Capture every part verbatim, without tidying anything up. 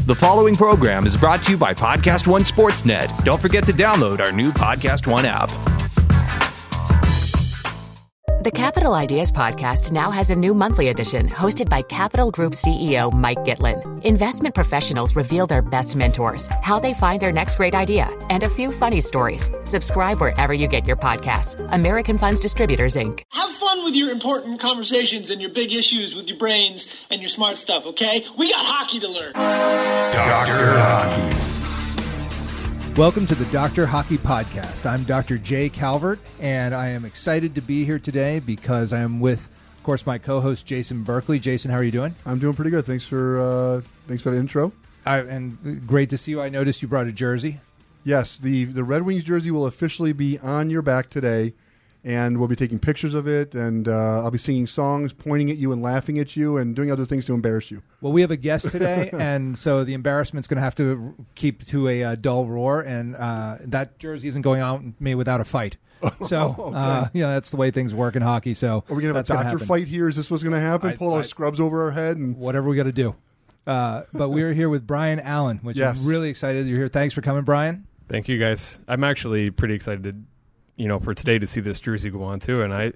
The following program is brought to you by Podcast One Sportsnet. Don't forget to download our new Podcast One app. The Capital Ideas Podcast now has a new monthly edition hosted by Capital Group C E O Mike Gitlin. Investment professionals reveal their best mentors, how they find their next great idea, and a few funny stories. Subscribe wherever you get your podcasts. American Funds Distributors, Incorporated. Have fun with your important conversations and your big issues with your brains and your smart stuff, okay? We got hockey to learn. Doctor Hockey. Welcome to the Doctor Hockey Podcast. I'm Doctor Jay Calvert, and I am excited to be here today because I am with, of course, my co-host Jason Berkeley. Jason, how are you doing? I'm doing pretty good. Thanks for uh, thanks for the intro. I, and great to see you. I noticed you brought a jersey. Yes, the the Red Wings jersey will officially be on your back today, and we'll be taking pictures of it, and uh, I'll be singing songs, pointing at you and laughing at you, and doing other things to embarrass you. Well, we have a guest today, and so the embarrassment's going to have to keep to a uh, dull roar, and uh, that jersey isn't going out with me without a fight. So, okay. uh, you know, that's the way things work in hockey. So, are we going to have a doctor fight here? Is this what's going to happen? I, Pull I, our scrubs over our head? and Whatever we got to do. Uh, but we're here with Brian Allen, which yes. I'm really excited you're here. Thanks for coming, Brian. Thank you, guys. I'm actually pretty excited to, you know, for today to see this jersey go on too, and I,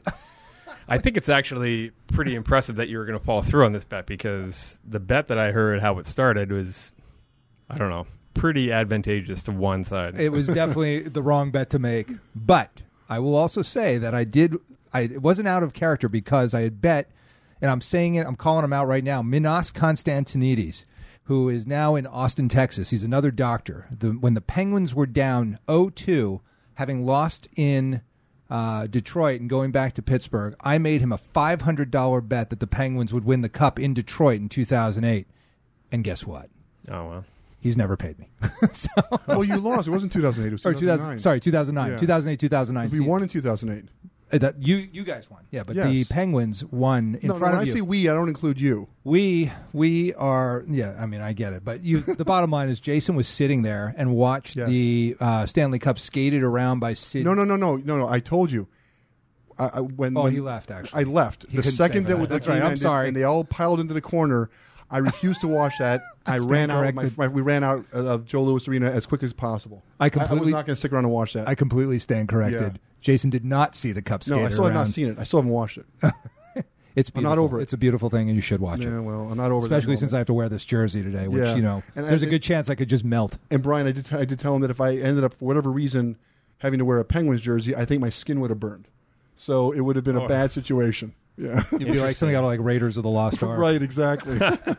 I think it's actually pretty impressive that you were going to follow through on this bet, because the bet that I heard how it started was, I don't know, pretty advantageous to one side. It was definitely the wrong bet to make, but I will also say that I did. I it wasn't out of character because I had bet, and I'm saying it. I'm calling him out right now. Minas Konstantinides, who is now in Austin, Texas. He's another doctor. The, when the Penguins were down oh two, having lost in uh, Detroit and going back to Pittsburgh, I made him a five hundred dollars bet that the Penguins would win the Cup in Detroit in two thousand eight. And guess what? Oh, well. He's never paid me. so, well, you lost. It wasn't two thousand eight. It was two thousand nine. Sorry, two thousand nine. Yeah. two thousand eight, two thousand nine. We won in two thousand eight. Uh, that you you guys won, yeah, but yes. the Penguins won in no, front no, when of you. I say we, I don't include you. We we are, yeah. I mean, I get it, but you. The bottom line is, Jason was sitting there and watched yes. the uh, Stanley Cup skated around by Sid. No, no, no, no, no, no. I told you. I, I, when oh, when he left. Actually, I left he the second that, that. that That's the game right. I'm ended, sorry. and they all piled into the corner. I refused to watch that. I ran out. My, my, we ran out of Joe Louis Arena as quick as possible. I completely I, I was not going to stick around and watch that. I completely stand corrected. Yeah. Jason did not see the Cup skater. No, I still around. have not seen it. I still haven't watched it. It's beautiful. I'm not over it. It's a beautiful thing, and you should watch yeah, it. Yeah, well, I'm not over it. Especially since I have to wear this jersey today, which, yeah. you know, and there's I, a good chance I could just melt. And Brian, I did, t- I did tell him that if I ended up, for whatever reason, having to wear a Penguins jersey, I think my skin would have burned. So it would have been oh. a bad situation. Yeah. You'd be like something out of like Raiders of the Lost Ark. Right, exactly.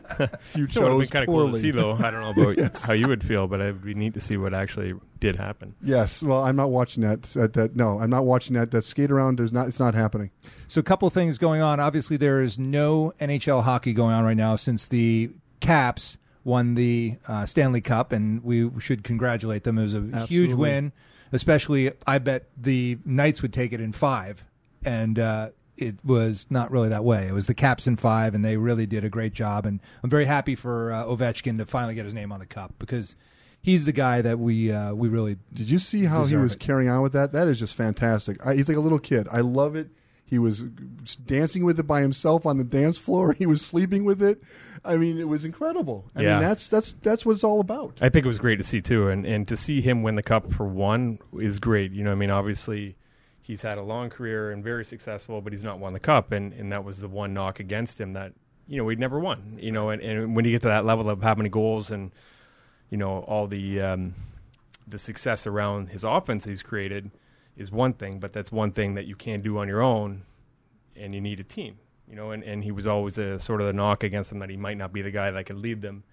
You so it would be kind of cool poorly. to see, though. I don't know about yes. how you would feel, but it would be neat to see what actually did happen. Yes. Well, I'm not watching that. that, that no, I'm not watching that. That skate around, there's not. It's not happening. So a couple things going on. Obviously, there is no N H L hockey going on right now since the Caps won the uh, Stanley Cup, and we should congratulate them. It was a Absolutely. huge win, especially I bet the Knights would take it in five, and uh, it was not really that way. It was the Caps in five, and they really did a great job, and I'm very happy for uh, Ovechkin to finally get his name on the Cup, because he's the guy that we uh, we really Did you see how he was it. carrying on with that? That is just fantastic. I, he's like a little kid. I love it. He was dancing with it by himself on the dance floor. He was sleeping with it. I mean, it was incredible. I yeah. mean, that's that's that's what it's all about. I think it was great to see, too. And, and to see him win the Cup for one is great. You know, I mean, obviously, he's had a long career and very successful, but he's not won the Cup. And, and that was the one knock against him that, you know, he'd never won. You know, and, and when you get to that level of how many goals and, you know, all the um, the success around his offense he's created is one thing, but that's one thing that you can't do on your own, and you need a team, you know, and, and he was always a sort of the knock against him that he might not be the guy that could lead them.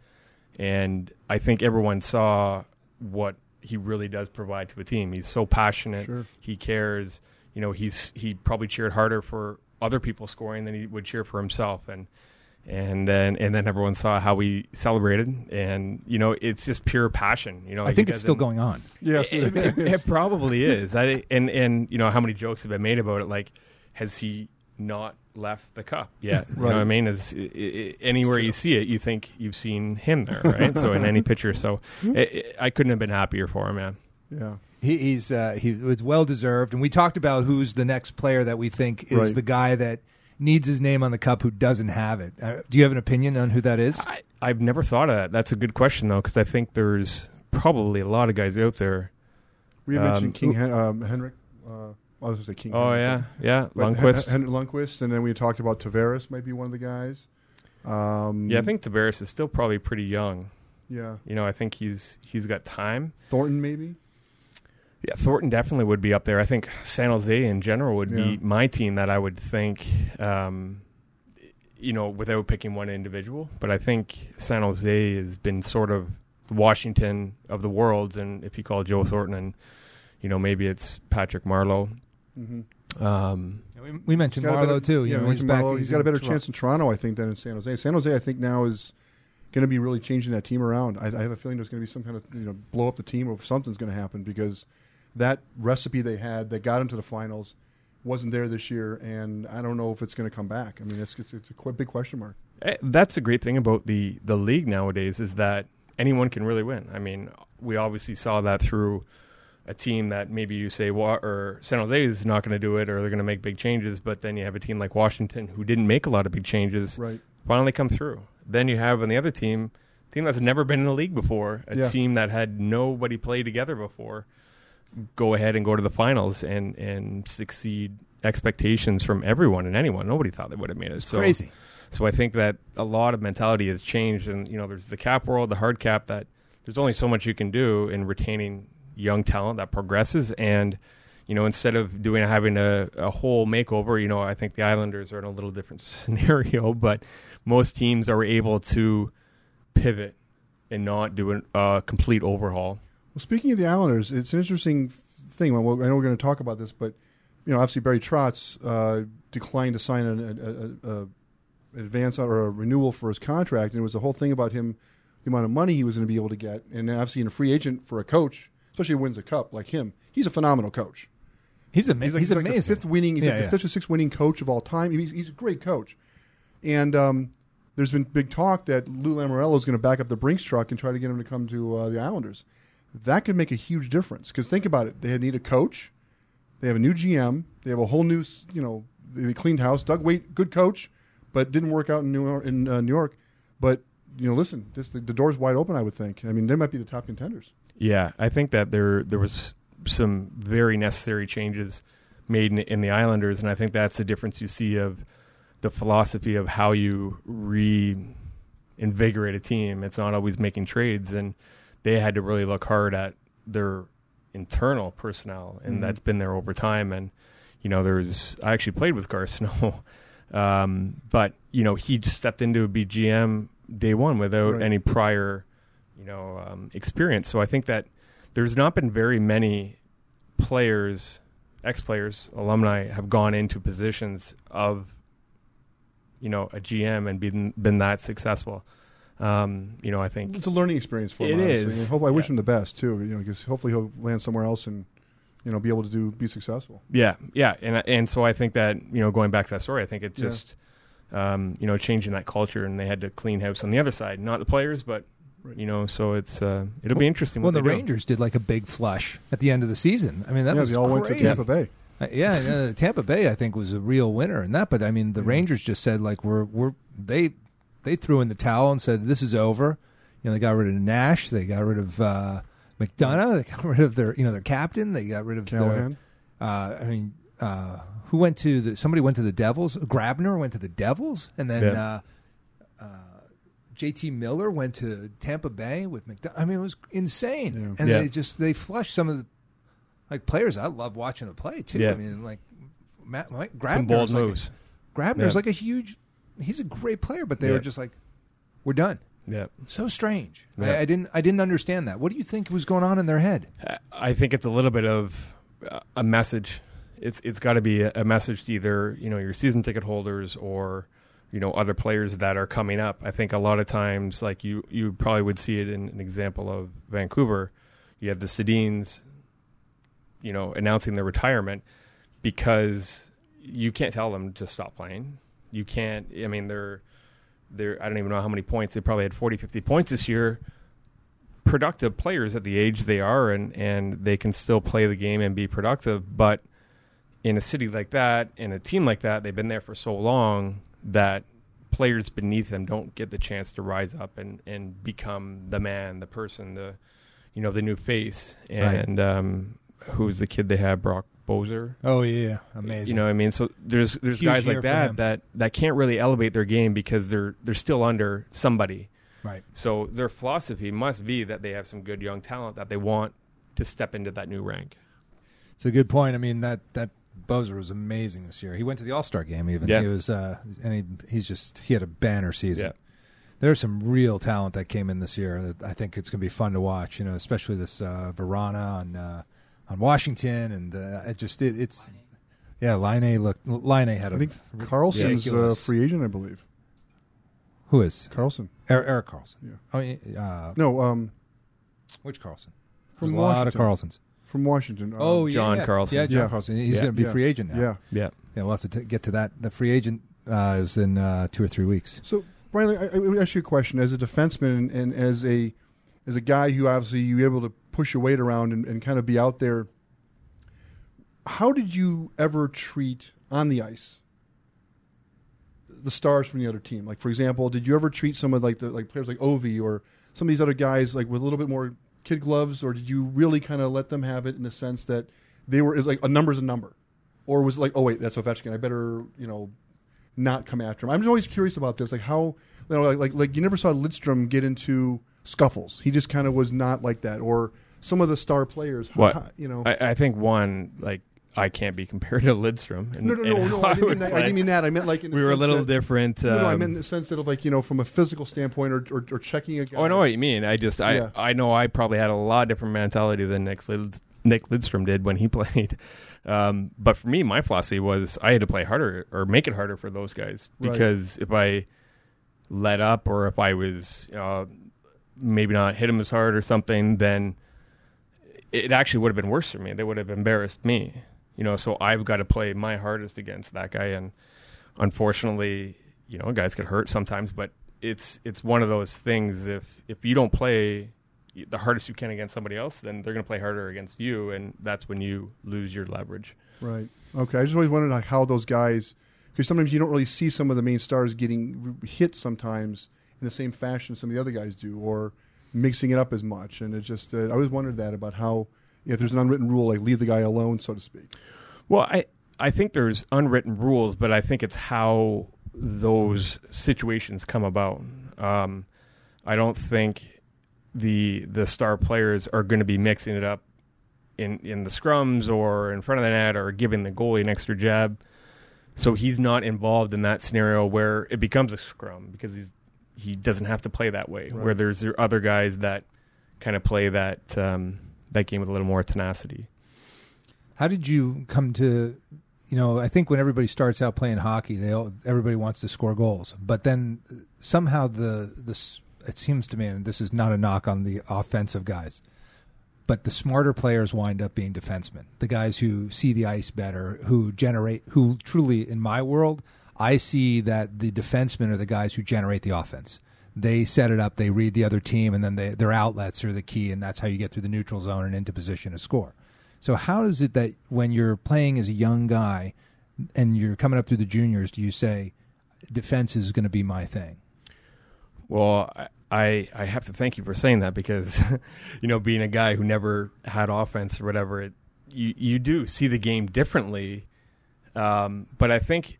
And I think everyone saw what he really does provide to a team. He's so passionate. Sure. He cares. You know, he's he probably cheered harder for other people scoring than he would cheer for himself. And And then and then everyone saw how we celebrated, and you know it's just pure passion. You know, I think it's still going on. Yes, it, it, it probably is. I and and you know how many jokes have been made about it. Like, has he not left the cup yet? You right. know what I mean? It's, it, it, anywhere you see it, you think you've seen him there, right? So in any picture, so it, it, I couldn't have been happier for him, man. Yeah. He, he's uh, he was well deserved, and we talked about who's the next player that we think is right. the guy that needs his name on the cup who doesn't have it. Uh, do you have an opinion on who that is? I, I've never thought of that. That's a good question, though, because I think there's probably a lot of guys out there. We had Um, mentioned King Hen- um, Henrik. Uh, I was going to say King. Oh, Henrik, yeah, yeah, but Lundqvist. Hen- Hen- Lundqvist, and then we talked about Tavares might be one of the guys. Um, yeah, I think Tavares is still probably pretty young. Yeah, You know, I think he's he's got time. Thornton maybe. Yeah, Thornton definitely would be up there. I think San Jose in general would Yeah. be my team that I would think, um, you know, without picking one individual. But I think San Jose has been sort of Washington of the world, and if you call Joe Thornton, and you know, maybe it's Patrick Marleau. Mm-hmm. Um, We, we mentioned Got a Marlowe better- too. You yeah, know, we he's mentioned back. Marleau. he's got a better Toronto. chance in Toronto, I think, than in San Jose. San Jose, I think now is going to be really changing that team around. I, I have a feeling there's going to be some kind of you know blow up the team, or something's going to happen because that recipe they had that got into the finals wasn't there this year, and I don't know if it's going to come back. I mean, it's it's, it's a qu- big question mark. Eh, That's a great thing about the, the league nowadays is that anyone can really win. I mean, we obviously saw that through a team that maybe you say, well, or San Jose is not going to do it or they're going to make big changes, but then you have a team like Washington who didn't make a lot of big changes Right. finally come through. Then you have on the other team, a team that's never been in the league before, a Yeah. team that had nobody play together before, go ahead and go to the finals and, and succeed expectations from everyone and anyone. Nobody thought they would have made it. It's so, crazy. So I think that a lot of mentality has changed, and you know, there's the cap world, the hard cap. That there's only so much you can do in retaining young talent that progresses, and you know, instead of doing having a, a whole makeover, you know, I think the Islanders are in a little different scenario, but most teams are able to pivot and not do a uh, complete overhaul. Well, speaking of the Islanders, it's an interesting thing. Well, I know we're going to talk about this, but you know, obviously Barry Trotz uh, declined to sign an a, a, a advance or a renewal for his contract, and it was the whole thing about him, the amount of money he was going to be able to get, and obviously in a free agent for a coach, especially who wins a cup like him, he's a phenomenal coach. He's, ama- He's, like, he's he's like amazing. the fifth winning, he's Yeah, like yeah. the fifth or sixth winning coach of all time. He's, he's a great coach, and um, there's been big talk that Lou Lamoriello is going to back up the Brinks truck and try to get him to come to uh, the Islanders. That could make a huge difference because think about it: they need a coach, they have a new G M, they have a whole new, you know, they cleaned house. Doug Waite, good coach, but didn't work out in New York. In, uh, New York. But you know, listen, this, the, the door's wide open. I would think. I mean, they might be the top contenders. Yeah, I think that there there was some very necessary changes made in, in the Islanders, and I think that's the difference you see of the philosophy of how you reinvigorate a team. It's not always making trades, and they had to really look hard at their internal personnel, and Mhm. that's been there over time. And you know, there's I actually played with Gar Snow, um, but you know, he just stepped into a B G M day one without Right. any prior, you know, um, experience. So I think that there's not been very many players, ex-players, alumni have gone into positions of, you know, a G M and been been that successful. Um, you know, I think It's a learning experience for him. It honestly. is. And hopefully, I wish Yeah. him the best too. You know, because hopefully he'll land somewhere else and you know be able to do be successful. Yeah, yeah, and and so I think that you know going back to that story, I think it Yeah. just um, you know changing that culture, and they had to clean house on the other side, not the players, but Right. you know, so it's uh, it'll be interesting. Well, What the they do. Rangers did like a big flush at the end of the season. I mean, that yeah, was they all crazy. went to Tampa Bay. Uh, yeah, uh, Tampa Bay, I think, was a real winner in that. But I mean, the Yeah. Rangers just said like we're we're they they threw in the towel and said this is over. You know, they got rid of Nash, they got rid of uh, McDonough, they got rid of their you know their captain, they got rid of their, Callahan. uh, I mean, uh, who went to the? Somebody went to the Devils. Grabner went to the Devils, and then Yeah. uh, uh, J T Miller went to Tampa Bay with McDonough. I mean, it was insane, Yeah. and Yeah. they just they flushed some of the like players. I love watching them play too. Yeah. I mean, like Matt Mike, Grabner's Some bold like moves. A, Grabner's Yeah. like a huge. He's a great player, but they Yeah. were just like, we're done. Yeah. So strange. Yeah. I, I didn't. I didn't understand that. What do you think was going on in their head? I think it's a little bit of uh, a message. It's it's got to be a, a message to either you know your season ticket holders or you know other players that are coming up. I think a lot of times, like you you probably would see it in an example of Vancouver. You have the Sedins, you know, announcing their retirement because you can't tell them to stop playing. You can't. I mean, they're they're. I don't even know how many points they probably had forty, fifty points this year. Productive players at the age they are, and, and they can still play the game and be productive. But in a city like that, in a team like that, they've been there for so long that players beneath them don't get the chance to rise up and, and become the man, the person, the you know the new face. And right. um, who's the kid they have, Brock Boser? Oh yeah, amazing. You know what I mean? So there's there's Huge guys year like for that him. that that can't really elevate their game because they're they're still under somebody. Right. So their philosophy must be that they have some good young talent that they want to step into that new rank. It's a good point. I mean, that that Boser was amazing this year. He went to the All-Star game even. Yeah. He was uh, and he he's just he had a banner season. Yeah. There's some real talent that came in this year that I think it's going to be fun to watch, you know, especially this uh, Verana on uh, on Washington, and uh, it just it, it's yeah, Line looked Line had a I think Carlson's a ridiculous- free agent, I believe. Who is Carlson. Eric, Eric Carlson? Yeah. Oh, yeah, uh, No, um, which Carlson? From There's a lot of Washington. Carlsons. from Washington. Um, Oh, yeah, John yeah. Carlson. Yeah, John Yeah. Carlson. He's Yeah. going to be Yeah. a free agent now. Yeah. Yeah. Yeah, we'll have to t- get to that. The free agent uh, is in uh, two or three weeks. So, Brian, I, I would ask you a question. As a defenseman and, and as a as a guy who obviously you're able to push your weight around and, and kind of be out there, how did you ever treat on the ice the stars from the other team? Like, for example, did you ever treat some of like the like players like Ovi or some of these other guys like with a little bit more kid gloves, or did you really kind of let them have it in the sense that they were is like a number's a number, or was it like, oh wait, that's Ovechkin, I better you know not come after him? I'm just always curious about this, like how you know like like, like you never saw Lidstrom get into scuffles. He just kind of was not like that, or some of the star players. How, What how, you know? I, I think one like I can't be compared to Lidstrom. And, no, no, and no, no. how I didn't, would mean that, I play. didn't mean that. I meant like in the We were a sense little that, different. No, no, I um, meant in the sense that of like you know from a physical standpoint, or or, or checking a guy. Oh, I know what you mean. I just, I, Yeah. I know I probably had a lot different mentality than Nick, Lid, Nick Lidstrom did when he played. Um, but for me, my philosophy was I had to play harder or make it harder for those guys Right. because if I let up or if I was uh, maybe not hit him as hard or something, then it actually would have been worse for me. They would have embarrassed me. You know, so I've got to play my hardest against that guy, and unfortunately, you know, guys get hurt sometimes. But it's it's one of those things. If if you don't play the hardest you can against somebody else, then they're going to play harder against you, and that's when you lose your leverage. Right. Okay. I just always wondered like how those guys, because sometimes you don't really see some of the main stars getting r- hit sometimes in the same fashion some of the other guys do, or mixing it up as much. And it just uh, I always wondered that about how if there's an unwritten rule, like leave the guy alone, so to speak. Well, I I think there's unwritten rules, but I think it's how those situations come about. Um, I don't think the the star players are going to be mixing it up in in the scrums or in front of the net or giving the goalie an extra jab. So he's not involved in that scenario where it becomes a scrum because he's he doesn't have to play that way. Right. Where there's other guys that kind of play that um, that game with a little more tenacity. How did you come to, you know, I think when everybody starts out playing hockey, they all, everybody wants to score goals. But then somehow the this it seems to me, and this is not a knock on the offensive guys, but the smarter players wind up being defensemen. The guys who see the ice better, who generate, who truly, in my world, I see that the defensemen are the guys who generate the offense. They set it up, they read the other team, and then they, their outlets are the key, and that's how you get through the neutral zone and into position to score. So how is it that when you're playing as a young guy and you're coming up through the juniors, do you say defense is going to be my thing? Well, I I have to thank you for saying that because, you know, being a guy who never had offense or whatever, it, you you do see the game differently. Um, but I think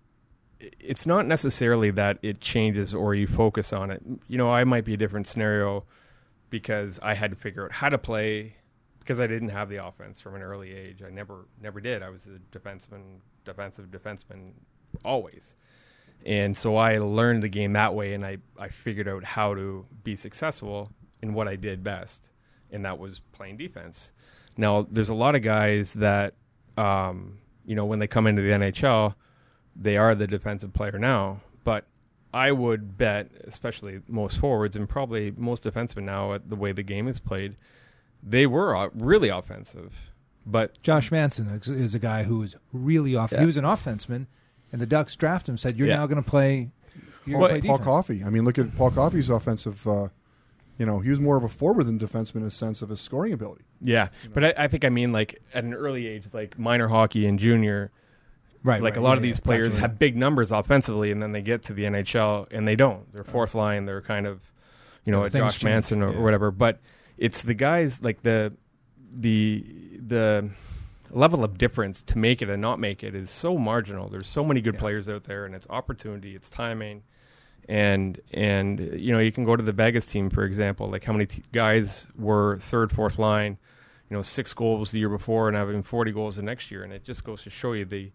it's not necessarily that it changes or you focus on it. You know, I might be a different scenario because I had to figure out how to play because I didn't have the offense from an early age. I never never did. I was a defenseman, defensive defenseman always. And so I learned the game that way, and I, I figured out how to be successful in what I did best, and that was playing defense. Now, there's a lot of guys that, um, you know, when they come into the N H L, they are the defensive player now, but I would bet, especially most forwards and probably most defensemen now at the way the game is played, they were uh, really offensive. But Josh Manson is- is a guy who is really off. Yeah. He was an offenseman, and the Ducks drafted him. Said, "You're Yeah. now going to play." You're Paul, gonna play Paul defense." Coffey. I mean, look at Paul Coffey's offensive. Uh, you know, he was more of a forward than defenseman in a sense of his scoring ability. yeah, but I, I think I mean like at an early age, like minor hockey and junior, Right, Like right, a lot yeah, of these yeah, players absolutely. have big numbers offensively, and then they get to the N H L and they don't. They're fourth line. They're kind of, you know, Yeah, a things Josh change. Manson or, Yeah. or whatever. But it's the guys like the the the level of difference to make it and not make it is so marginal. There's so many good Yeah. players out there, and it's opportunity, it's timing, and and you know you can go to the Vegas team, for example. Like how many t- guys were third, fourth line, you know, six goals the year before and having forty goals the next year, and it just goes to show you the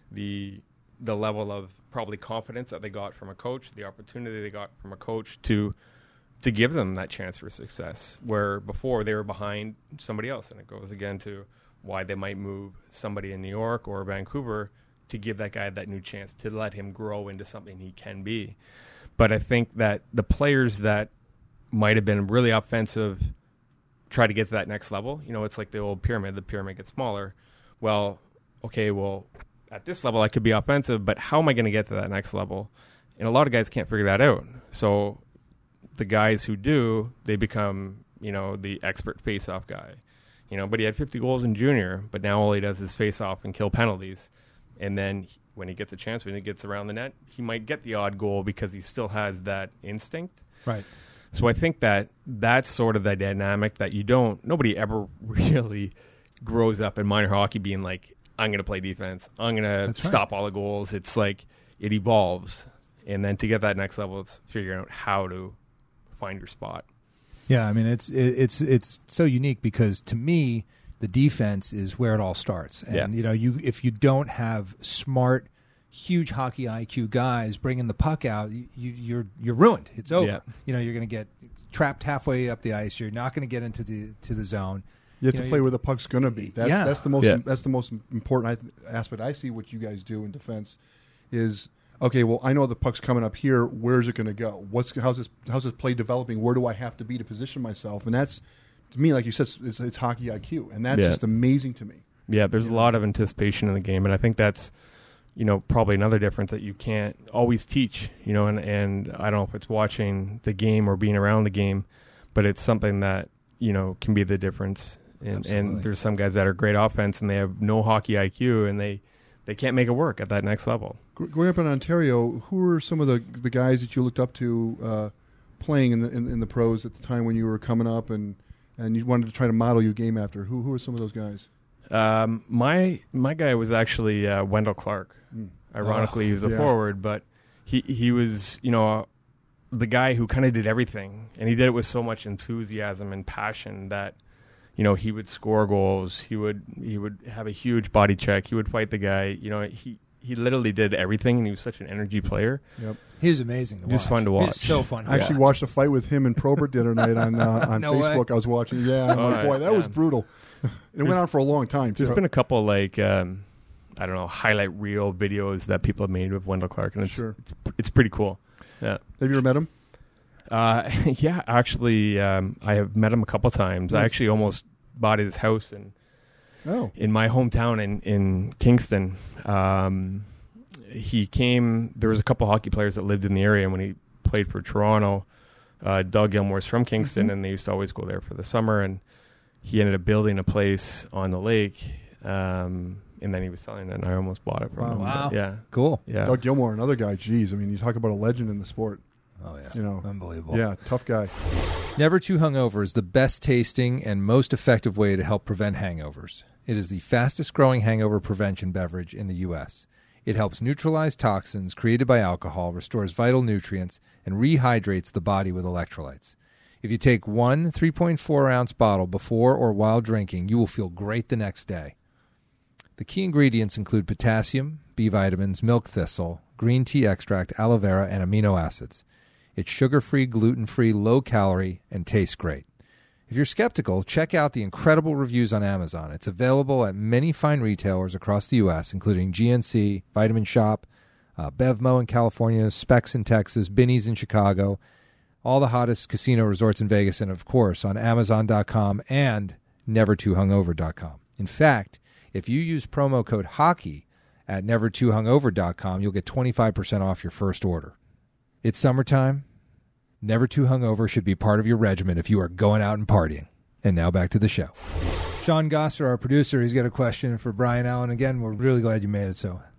the the level of probably confidence that they got from a coach, the opportunity they got from a coach to to give them that chance for success, where before they were behind somebody else. And it goes again to why they might move somebody in New York or Vancouver to give that guy that new chance, to let him grow into something he can be. But I think that the players that might have been really offensive try to get to that next level. You know, it's like the old pyramid. The pyramid gets smaller. Well, okay, well, at this level I could be offensive, but how am I going to get to that next level? And a lot of guys can't figure that out. So the guys who do, they become, you know, the expert face-off guy. You know, but he had fifty goals in junior, but now all he does is face-off and kill penalties. And then when he gets a chance, when he gets around the net, he might get the odd goal because he still has that instinct. Right. So I think that that's sort of the dynamic that you don't, nobody ever really grows up in minor hockey being like, I'm going to play defense. I'm going to That's right. stop all the goals. It's like it evolves. And then to get that next level, it's figuring out how to find your spot. Yeah, I mean it's it, it's it's so unique because to me the defense is where it all starts. And Yeah. you know, you if you don't have smart, huge hockey I Q guys bringing the puck out, you, you you're you're ruined. It's over. Yeah. You know, you're going to get trapped halfway up the ice. You're not going to get into the to the zone. You have You to know, play you- where the puck's going to be. That's Yeah. that's the most Yeah. that's the most important I, aspect I see. What you guys do in defense is okay. Well, I know the puck's coming up here. Where's it going to go? What's how's this how's this play developing? Where do I have to be to position myself? And that's to me, like you said, it's, it's hockey I Q, and that's Yeah. just amazing to me. Yeah, there's a lot of anticipation in the game, and I think that's, you know, probably another difference that you can't always teach, you know, and, and I don't know if it's watching the game or being around the game, but it's something that, you know, can be the difference. And, Absolutely. and there's some guys that are great offense and they have no hockey I Q and they, they can't make it work at that next level. Gr- Growing up in Ontario, who were some of the the guys that you looked up to uh, playing in the in, in the pros at the time when you were coming up and, and you wanted to try to model your game after? Who who were some of those guys? Um, my my guy was actually uh, Wendell Clark. Mm. Ironically, Oh, he was a yeah. forward, but he he was, you know, the guy who kind of did everything, and he did it with so much enthusiasm and passion that, you know, he would score goals. He would he would have a huge body check. He would fight the guy. You know, he he literally did everything, and he was such an energy player. Yep. He was amazing to watch. Just fun to He was watch. so fun to I actually watch. watched a fight with him and Probert the other night on uh, on No way. Facebook. I was watching. Yeah, I'm Oh, like, boy, that yeah. was brutal. And it went on for a long time too. There's been a couple like um, I don't know highlight reel videos that people have made with Wendell Clark, and it's Sure. it's, it's pretty cool. Yeah. Have you ever met him? Uh, yeah, actually, um, I have met him a couple times. I Nice. actually almost bought his house in Oh, in my hometown in in Kingston. Um, he came. There was a couple hockey players that lived in the area when he played for Toronto. Uh, Doug Gilmore's from Kingston, Mhm. and they used to always go there for the summer. And he ended up building a place on the lake, um, and then he was selling it, and I almost bought it from Wow. him. Wow. But yeah, Cool. yeah. Doug Gilmore, another guy. Geez, I mean, you talk about a legend in the sport. Oh yeah. You know, Unbelievable. Yeah, tough guy. Never Too Hungover is the best tasting and most effective way to help prevent hangovers. It is the fastest growing hangover prevention beverage in the U S. It helps neutralize toxins created by alcohol, restores vital nutrients, and rehydrates the body with electrolytes. If you take one three point four ounce bottle before or while drinking, you will feel great the next day. The key ingredients include potassium, B vitamins, milk thistle, green tea extract, aloe vera, and amino acids. It's sugar-free, gluten-free, low-calorie, and tastes great. If you're skeptical, check out the incredible reviews on Amazon. It's available at many fine retailers across the U S, including G N C, Vitamin Shop, uh, Bevmo in California, Specs in Texas, Binny's in Chicago, all the hottest casino resorts in Vegas, and, of course, on Amazon dot com and never too hungover dot com. In fact, if you use promo code HOCKEY at never too hungover dot com, you'll get twenty-five percent off your first order. It's summertime. Never Too Hungover should be part of your regimen if you are going out and partying. And now back to the show. Sean Gosser, our producer, he's got a question for Brian Allen. Again, we're really glad you made it, so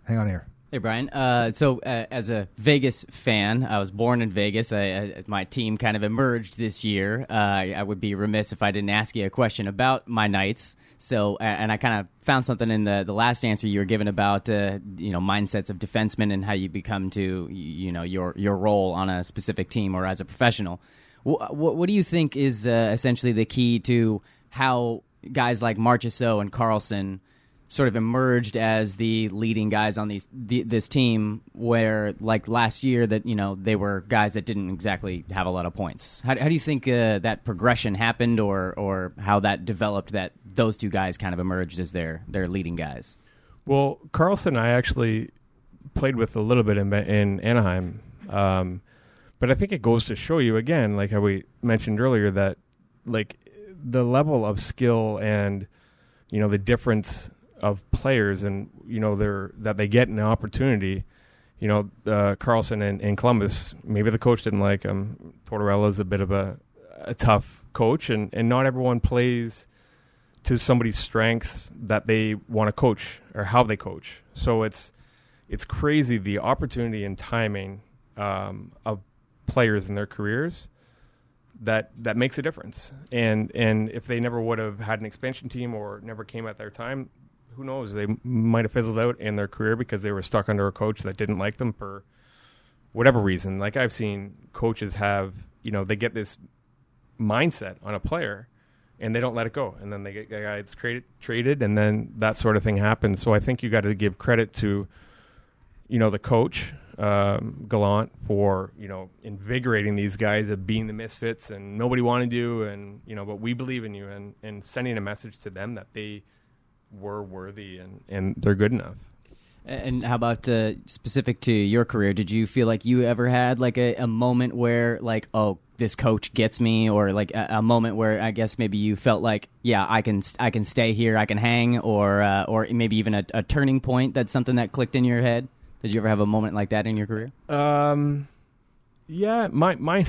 Hang on here. Hey, Brian. Uh, so, uh, as a Vegas fan, I was born in Vegas. I, I, my team kind of emerged this year. Uh, I would be remiss if I didn't ask you a question about my Knights. So, and I kind of found something in the, the last answer you were given about, uh, you know, mindsets of defensemen and how you become to, you know, your your role on a specific team or as a professional. What, what do you think is uh, essentially the key to how guys like Marchessault and Carlson sort of emerged as the leading guys on these the, this team, where like last year that, you know, they were guys that didn't exactly have a lot of points? How, how do you think uh, that progression happened, or or how that developed, that those two guys kind of emerged as their their leading guys? Well, Carlson, I actually played with a little bit in, in Anaheim, um, but I think it goes to show you again, like how we mentioned earlier, that like the level of skill and, you know, the difference of players and, you know, they're, that they get an opportunity. You know, uh, Carlson in, in Columbus, maybe the coach didn't like him. Tortorella's a bit of a, a tough coach, and, and not everyone plays to somebody's strengths that they want to coach or how they coach. So it's it's crazy the opportunity and timing um, of players in their careers that that makes a difference. And and if they never would have had an expansion team or never came at their time, who knows? They might have fizzled out in their career because they were stuck under a coach that didn't like them for whatever reason. Like I've seen coaches have, you know, they get this mindset on a player and they don't let it go. And then they get guys traded, traded, and then that sort of thing happens. So I think you got to give credit to, you know, the coach, um, Gallant, for, you know, invigorating these guys of being the misfits and nobody wanted you, and, you know, but we believe in you, and, and sending a message to them that they were worthy and, and they're good enough. And how about uh, specific to your career? Did you feel like you ever had like a, a moment where like, oh, this coach gets me, or like a, a moment where I guess maybe you felt like, yeah, I can I can stay here, I can hang, or uh, or maybe even a, a turning point, that's something that clicked in your head? Did you ever have a moment like that in your career? Um, yeah, my mine.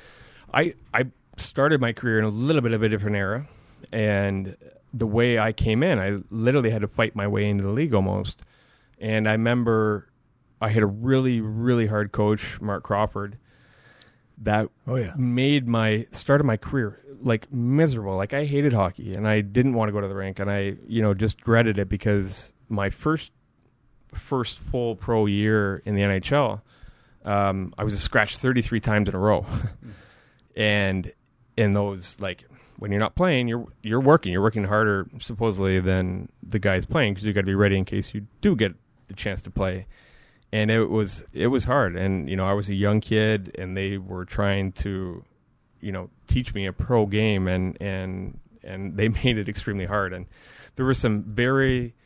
I I started my career in a little bit of a different era, and the way I came in, I literally had to fight my way into the league almost. And I remember I had a really, really hard coach, Mark Crawford, that oh, yeah. made my started my career like miserable. Like I hated hockey and I didn't want to go to the rink, and I, you know, just dreaded it because my first first full pro year in the N H L, um, I was a scratch thirty-three times in a row. And in those, like, when you're not playing, you're you're working. You're working harder, supposedly, than the guys playing, because you got to be ready in case you do get the chance to play. And it was it was hard. And, you know, I was a young kid, and they were trying to, you know, teach me a pro game, and and and they made it extremely hard. And there were some very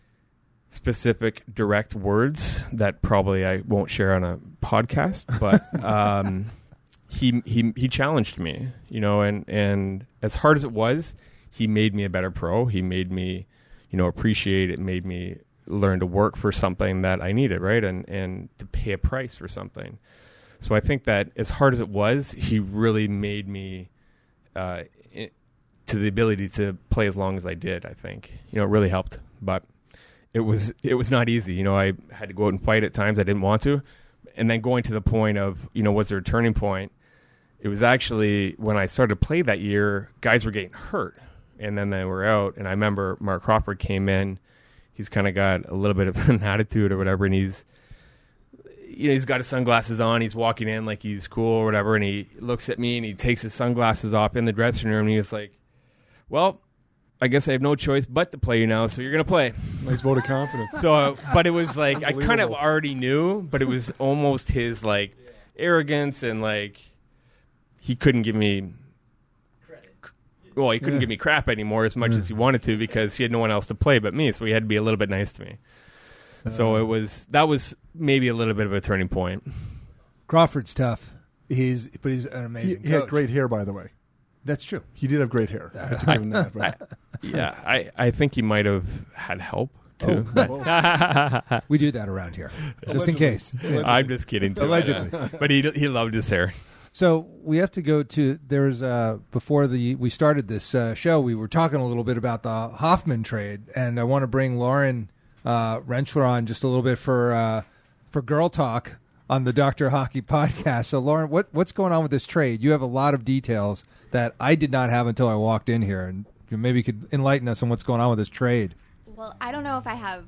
specific, direct words that probably I won't share on a podcast, but um, he he he challenged me, you know, and and as hard as it was, he made me a better pro. He made me, you know, appreciate it, made me learn to work for something that I needed, right? And and to pay a price for something. So I think that as hard as it was, he really made me uh, it, to the ability to play as long as I did, I think. You know, it really helped. But it was it was not easy. You know, I had to go out and fight at times I didn't want to. And then going to the point of, you know, was there a turning point? It was actually when I started to play that year, guys were getting hurt. And then they were out. And I remember Mark Crawford came in. He's kind of got a little bit of an attitude or whatever. And he's, you know, he's got his sunglasses on. He's walking in like he's cool or whatever. And he looks at me and he takes his sunglasses off in the dressing room. And he's like, well, I guess I have no choice but to play you now, so you're going to play. Nice vote of confidence. So, uh, but it was like, I kind of already knew, but it was almost his like arrogance and like, he couldn't give me credit. Well, he couldn't yeah. give me crap anymore as much yeah. as he wanted to, because he had no one else to play but me, so he had to be a little bit nice to me. Uh, so it was, that was maybe a little bit of a turning point. Crawford's tough. He's, but he's an amazing He, he coach. had great hair, by the way. That's true. He did have great hair. I have to give him that, right? I, yeah, I, I think he might have had help, too. Oh, we do that around here, just in case. I'm just kidding, too. Allegedly. But he he loved his hair. So we have to go to, there's, uh, before the we started this uh, show, we were talking a little bit about the Hoffman trade, and I want to bring Lauren uh, Rentschler on just a little bit for uh, for Girl Talk on the Doctor Hockey podcast. So, Lauren, what what's going on with this trade? You have a lot of details that I did not have until I walked in here, and you maybe could enlighten us on what's going on with this trade. Well, I don't know if I have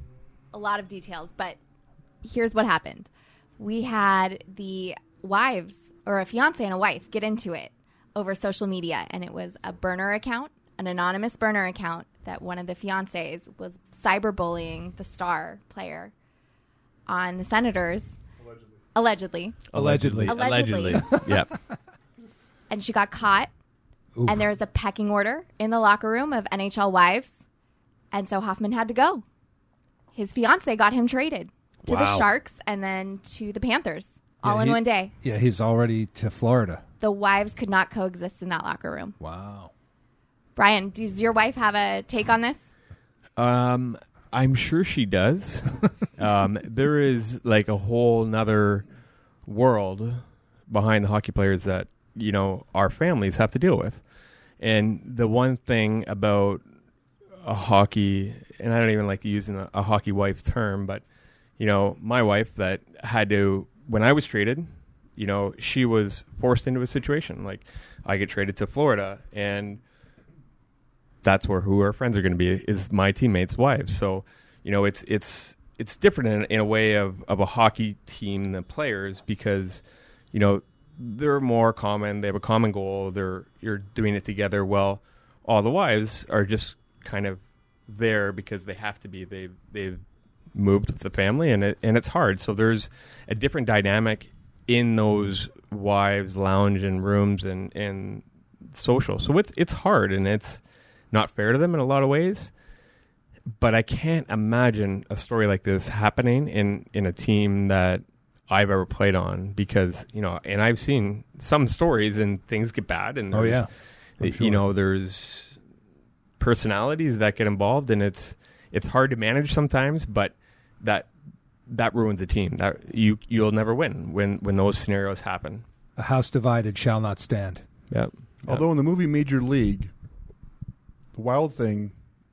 a lot of details, but here's what happened. We had the wives, or a fiance and a wife, get into it over social media, and it was a burner account, an anonymous burner account that one of the fiancés was cyberbullying the star player on the Senators. Allegedly. Allegedly. Allegedly. Allegedly. Yep. And she got caught. Ooh. And there was a pecking order in the locker room of N H L wives. And so Hoffman had to go. His fiance got him traded to Wow. the Sharks and then to the Panthers all Yeah, in he- one day. Yeah, he's already to Florida. The wives could not coexist in that locker room. Wow. Brian, does your wife have a take on this? Um, I'm sure she does. um, there is like a whole nother world behind the hockey players that, you know, our families have to deal with. And the one thing about a hockey, and I don't even like using a, a hockey wife term, but, you know, my wife that had to, when I was traded, you know, she was forced into a situation. Like, I get traded to Florida, and that's where who our friends are going to be is my teammates' wives. So, you know, it's it's it's different in, in a way of, of a hockey team than players because, you know, they're more common. They have a common goal. They're you're doing it together. Well, all the wives are just kind of there because they have to be. They they've moved with the family, and it and it's hard. So there's a different dynamic in those wives' lounge and rooms and and social. So it's it's hard, and it's not fair to them in a lot of ways. But I can't imagine a story like this happening in, in a team that I've ever played on because, you know, and I've seen some stories and things get bad. And Oh, there's- yeah. I'm you sure. know, there's personalities that get involved, and it's it's hard to manage sometimes, but that that ruins a team. That you you'll never win when, when those scenarios happen. A house divided shall not stand. Yep. Although in the movie Major League, the Wild Thing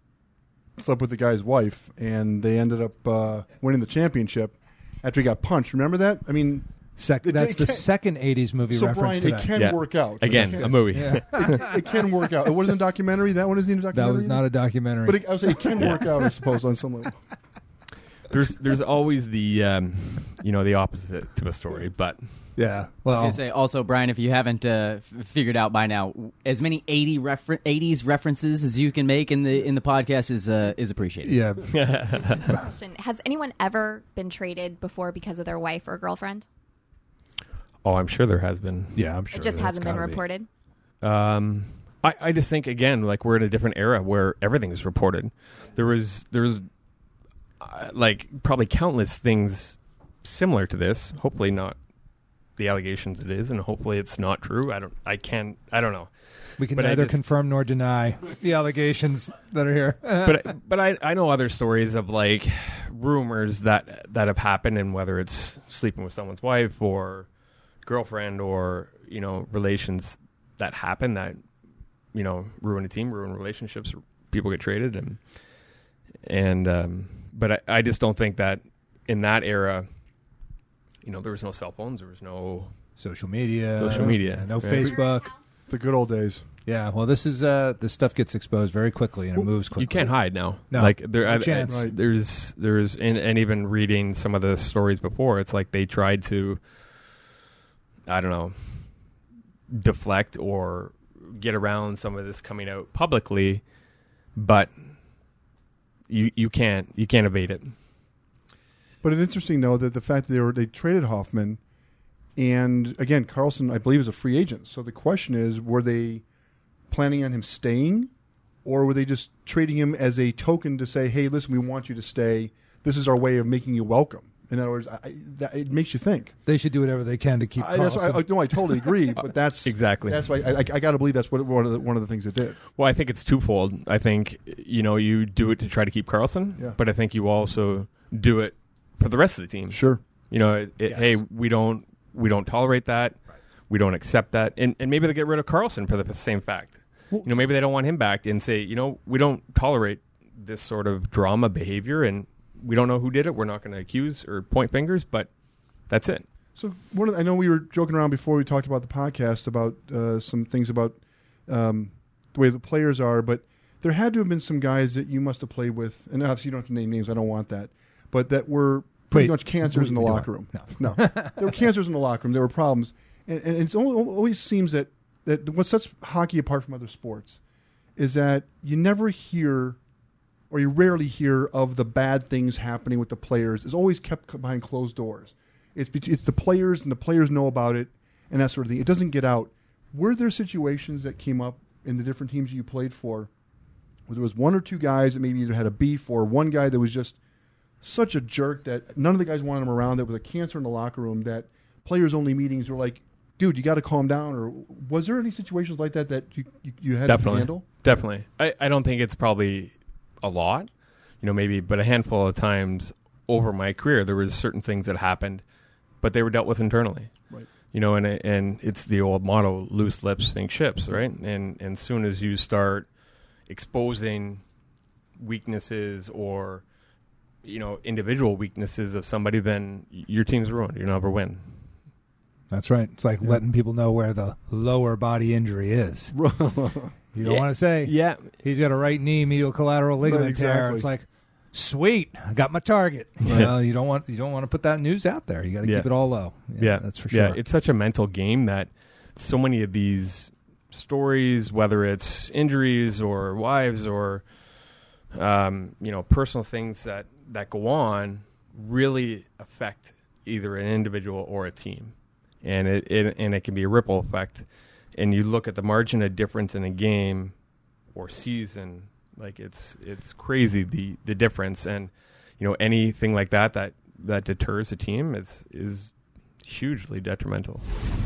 slept with the guy's wife, and they ended up uh, winning the championship after he got punched. Remember that? I mean, Sec- It- that's it the can't- second eighties movie so reference Brian, to it that. can Yeah. work out. Again, It a can- movie. Yeah. It, it can work out. It wasn't a documentary. That one isn't a That documentary. was not a documentary. But it, I would say it can work out, I suppose, on some level. There's there's always the um, you know the opposite to a story, but yeah. I was Well, going to say, also, Brian, if you haven't uh, f- figured out by now, as many eighty refer- eighties references as you can make in the in the podcast is uh, is appreciated. yeah. Question. Has anyone ever been traded before because of their wife or girlfriend? oh, I'm sure there has been. Yeah, I'm sure. It just that's hasn't been gotta be. reported. Um, I, I just think again, like we're in a different era where everything is reported. There was there was uh, like probably countless things similar to this. Hopefully not the allegations it is, and hopefully it's not true. I don't. I can't. I don't know. We can But I neither just- confirm nor deny the allegations that are here. but but I, I know other stories of like rumors that that have happened, and whether it's sleeping with someone's wife or girlfriend or you know relations that happen that you know ruin a team, ruin relationships, people get traded, and and um, but I, I just don't think that in that era, you know, there was no cell phones, there was no Social media. Social media. No Yeah. Facebook. The good old days. Yeah, well, this is uh, this stuff gets exposed very quickly and it Well, moves quickly. You can't hide now. No. like there, No I, chance. I- Right. there's, there's, and, and even reading some of the stories before, it's like they tried to, I don't know, deflect or get around some of this coming out publicly, but you you can't you can't evade it. But it's interesting, though, that the fact that they were they traded Hoffman, and again, Carlson, I believe, is a free agent. So the question is, were they planning on him staying, or were they just trading him as a token to say, "Hey, listen, we want you to stay. This is our way of making you welcome." In other words, I, I, that, it makes you think. They should do whatever they can to keep I, that's why, Carlson. I, no, I totally agree. But that's Exactly. That's why I, I, I got to believe that's what one of the, one of the things it did. Well, I think it's twofold. I think you know you do it to try to keep Carlson, Yeah. but I think you also do it for the rest of the team. Sure. You know, it, it, Yes. hey, we don't we don't tolerate that. We don't accept that, and and maybe they get rid of Carlson for the same fact. Well- you know, maybe they don't want him back, and say, you know, we don't tolerate this sort of drama behavior, and we don't know who did it. We're not going to accuse or point fingers, but that's it. So one of the, I know we were joking around before we talked about the podcast about uh, some things about um, the way the players are, but there had to have been some guys that you must have played with, and obviously you don't have to name names. I don't want that, but that were pretty Wait, much cancers in the locker room. No, no, there were cancers in the locker room. There were problems, and, and it always seems that that what sets hockey apart from other sports is that you never hear, or you rarely hear of the bad things happening with the players. It's always kept behind closed doors. It's it's the players, and the players know about it, and that sort of thing. It doesn't get out. Were there situations that came up in the different teams you played for, where there was one or two guys that maybe either had a beef, or one guy that was just such a jerk that none of the guys wanted him around, that was a cancer in the locker room, that players-only meetings were like, dude, you got to calm down? Or was there any situations like that that you, you, you had Definitely. to handle? Definitely. I, I don't think it's probably a lot, you know, maybe, but a handful of times over my career, there was certain things that happened, but they were dealt with internally. Right. You know, and and it's the old motto, loose lips sink ships, right? And and soon as you start exposing weaknesses or, you know, individual weaknesses of somebody, then your team's ruined. You'll never win. That's right. It's like yeah. letting people know where the lower body injury is. You don't yeah. want to say, yeah, he's got a right knee medial collateral ligament exactly. tear. It's like, sweet, I got my target. You know, you don't want you don't want to put that news out there. You got to yeah. keep it all low. Yeah, yeah, that's for sure. Yeah, it's such a mental game that so many of these stories, whether it's injuries or wives or um, you know, personal things that, that go on, really affect either an individual or a team, and it, it and it can be a ripple effect. And you look at the margin of difference in a game or season. Like it's it's crazy the, the difference, and you know, anything like that that, that deters a team is is hugely detrimental.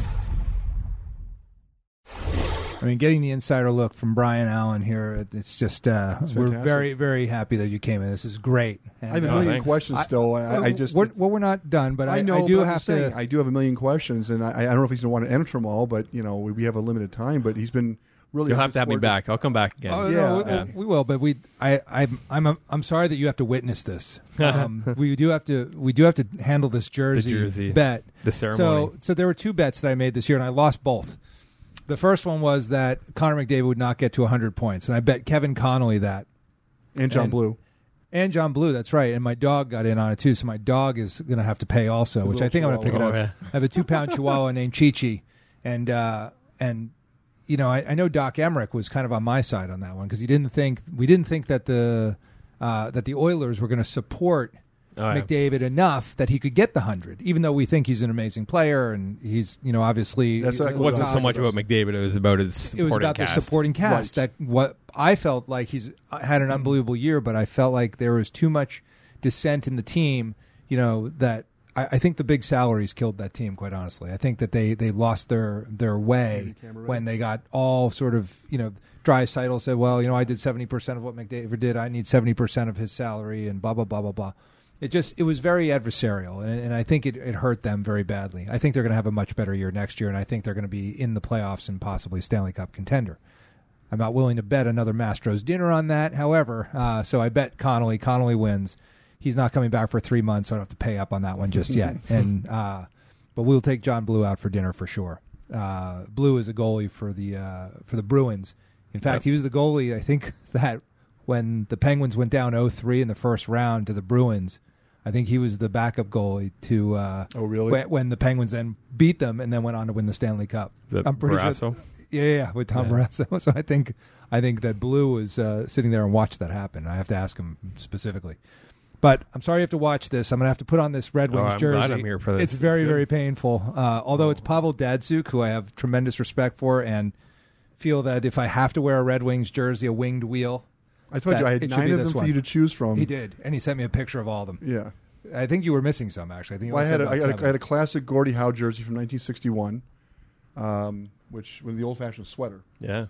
I mean, getting the insider look from Brian Allen here, it's just uh, it's we're fantastic. very very happy that you came in. This is great. And, I have a Oh, million thanks. questions still. I, I, I just we're, well, we're not done, but I, I know. I do but I'm have just saying, to. I do have a million questions, and I, I don't know if he's going to want to answer them all. But you know, we, we have a limited time. But he's been really. You'll have to have me supportive. back. I'll come back again. Oh, Yeah. no, we, Yeah. we will, but we, I, I'm, I'm, I'm sorry that you have to witness this. Um, we do have to, we do have to handle this jersey, jersey. bet. The ceremony. So, so there were two bets that I made this year, and I lost both. The first one was that Connor McDavid would not get to one hundred points, and I bet Kevin Connolly that, And John And- Blue. and John Blue. That's right, and my dog got in on it too. So my dog is going to have to pay also, His which I little think I'm going to pick it Chihuahua. up. Oh, yeah. I have a two-pound Chihuahua named Chi Chi, and uh, and you know, I, I know Doc Emmerich was kind of on my side on that one because he didn't think we didn't think that the uh, that the Oilers were going to support Oh, yeah. McDavid enough that he could get the hundred, even though we think he's an amazing player and he's, you know, obviously That's it like It what wasn't Doc so much does. about McDavid. It was about his supporting it was about cast. the supporting cast. Right. That what I felt like he's had an unbelievable year, but I felt like there was too much dissent in the team. You know that I, I think the big salaries killed that team. Quite honestly, I think that they, they lost their their way when they got all sort of, you know. Draisaitl said, "Well, you know, I did seventy percent of what McDavid did. I need seventy percent of his salary," and blah blah blah blah blah. It just it was very adversarial, and, and I think it, it hurt them very badly. I think they're going to have a much better year next year, and I think they're going to be in the playoffs and possibly Stanley Cup contender. I'm not willing to bet another Mastro's dinner on that, however, uh, so I bet Connolly. Connolly wins. He's not coming back for three months, so I don't have to pay up on that one just yet. and uh, but we'll take John Blue out for dinner for sure. Uh, Blue is a goalie for the uh, for the Bruins. In fact, Yep. he was the goalie, I think, that when the Penguins went down oh three in the first round to the Bruins, I think he was the backup goalie to uh, Oh, really? when, when the Penguins then beat them and then went on to win the Stanley Cup. The I'm pretty Barrasso? sure. Yeah, yeah, yeah, with Tom Yeah. Barrasso. So I think I think that Blue was uh, sitting there and watched that happen. I have to ask him specifically. But I'm sorry you have to watch this. I'm going to have to put on this Red Oh, Wings I'm jersey. glad I'm here for this. It's It's very, good. very painful. Uh, although it's Pavel Datsuk, who I have tremendous respect for, and feel that if I have to wear a Red Wings jersey, a winged wheel, I told that you I had it should nine be of this them for one. you to choose from. He did, and he sent me a picture of all of them. Yeah. I think you were missing some, actually. I think you Well, I only had said a, I, about had a, seven. I had a classic Gordie Howe jersey from nineteen sixty-one, um, which was the old-fashioned sweater. Yeah.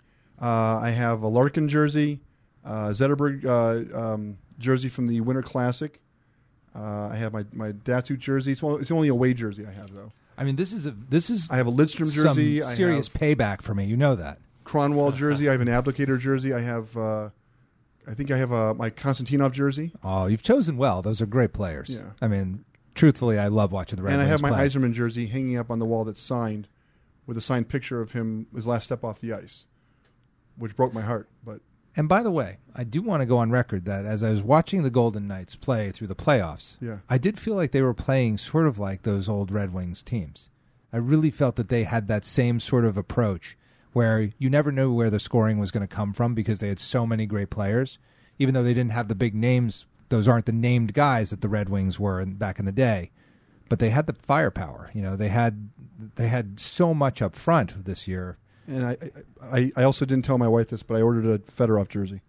Uh, I have a Larkin jersey, uh, Zetterberg uh, um, jersey from the Winter Classic. Uh, I have my my Datsuk jersey. It's only, it's only a away jersey I have though. I mean, this is a this is I have a Lidstrom jersey. some I serious have payback for me. You know that. Cronwall jersey. I have an Abdicator jersey. I have uh, I think I have a, my Konstantinov jersey. Oh, you've chosen well. Those are great players. Yeah. I mean, truthfully, I love watching the Red And Wings I have my play. Yzerman jersey hanging up on the wall that's signed with a signed picture of him, his last step off the ice, which broke my heart. But And by the way, I do want to go on record that as I was watching the Golden Knights play through the playoffs, Yeah. I did feel like they were playing sort of like those old Red Wings teams. I really felt that they had that same sort of approach where you never knew where the scoring was going to come from because they had so many great players. Even though they didn't have the big names, those aren't the named guys that the Red Wings were in, back in the day. But they had the firepower. You know, they had they had so much up front this year. And I, I, I also didn't tell my wife this, but I ordered a Fedorov jersey.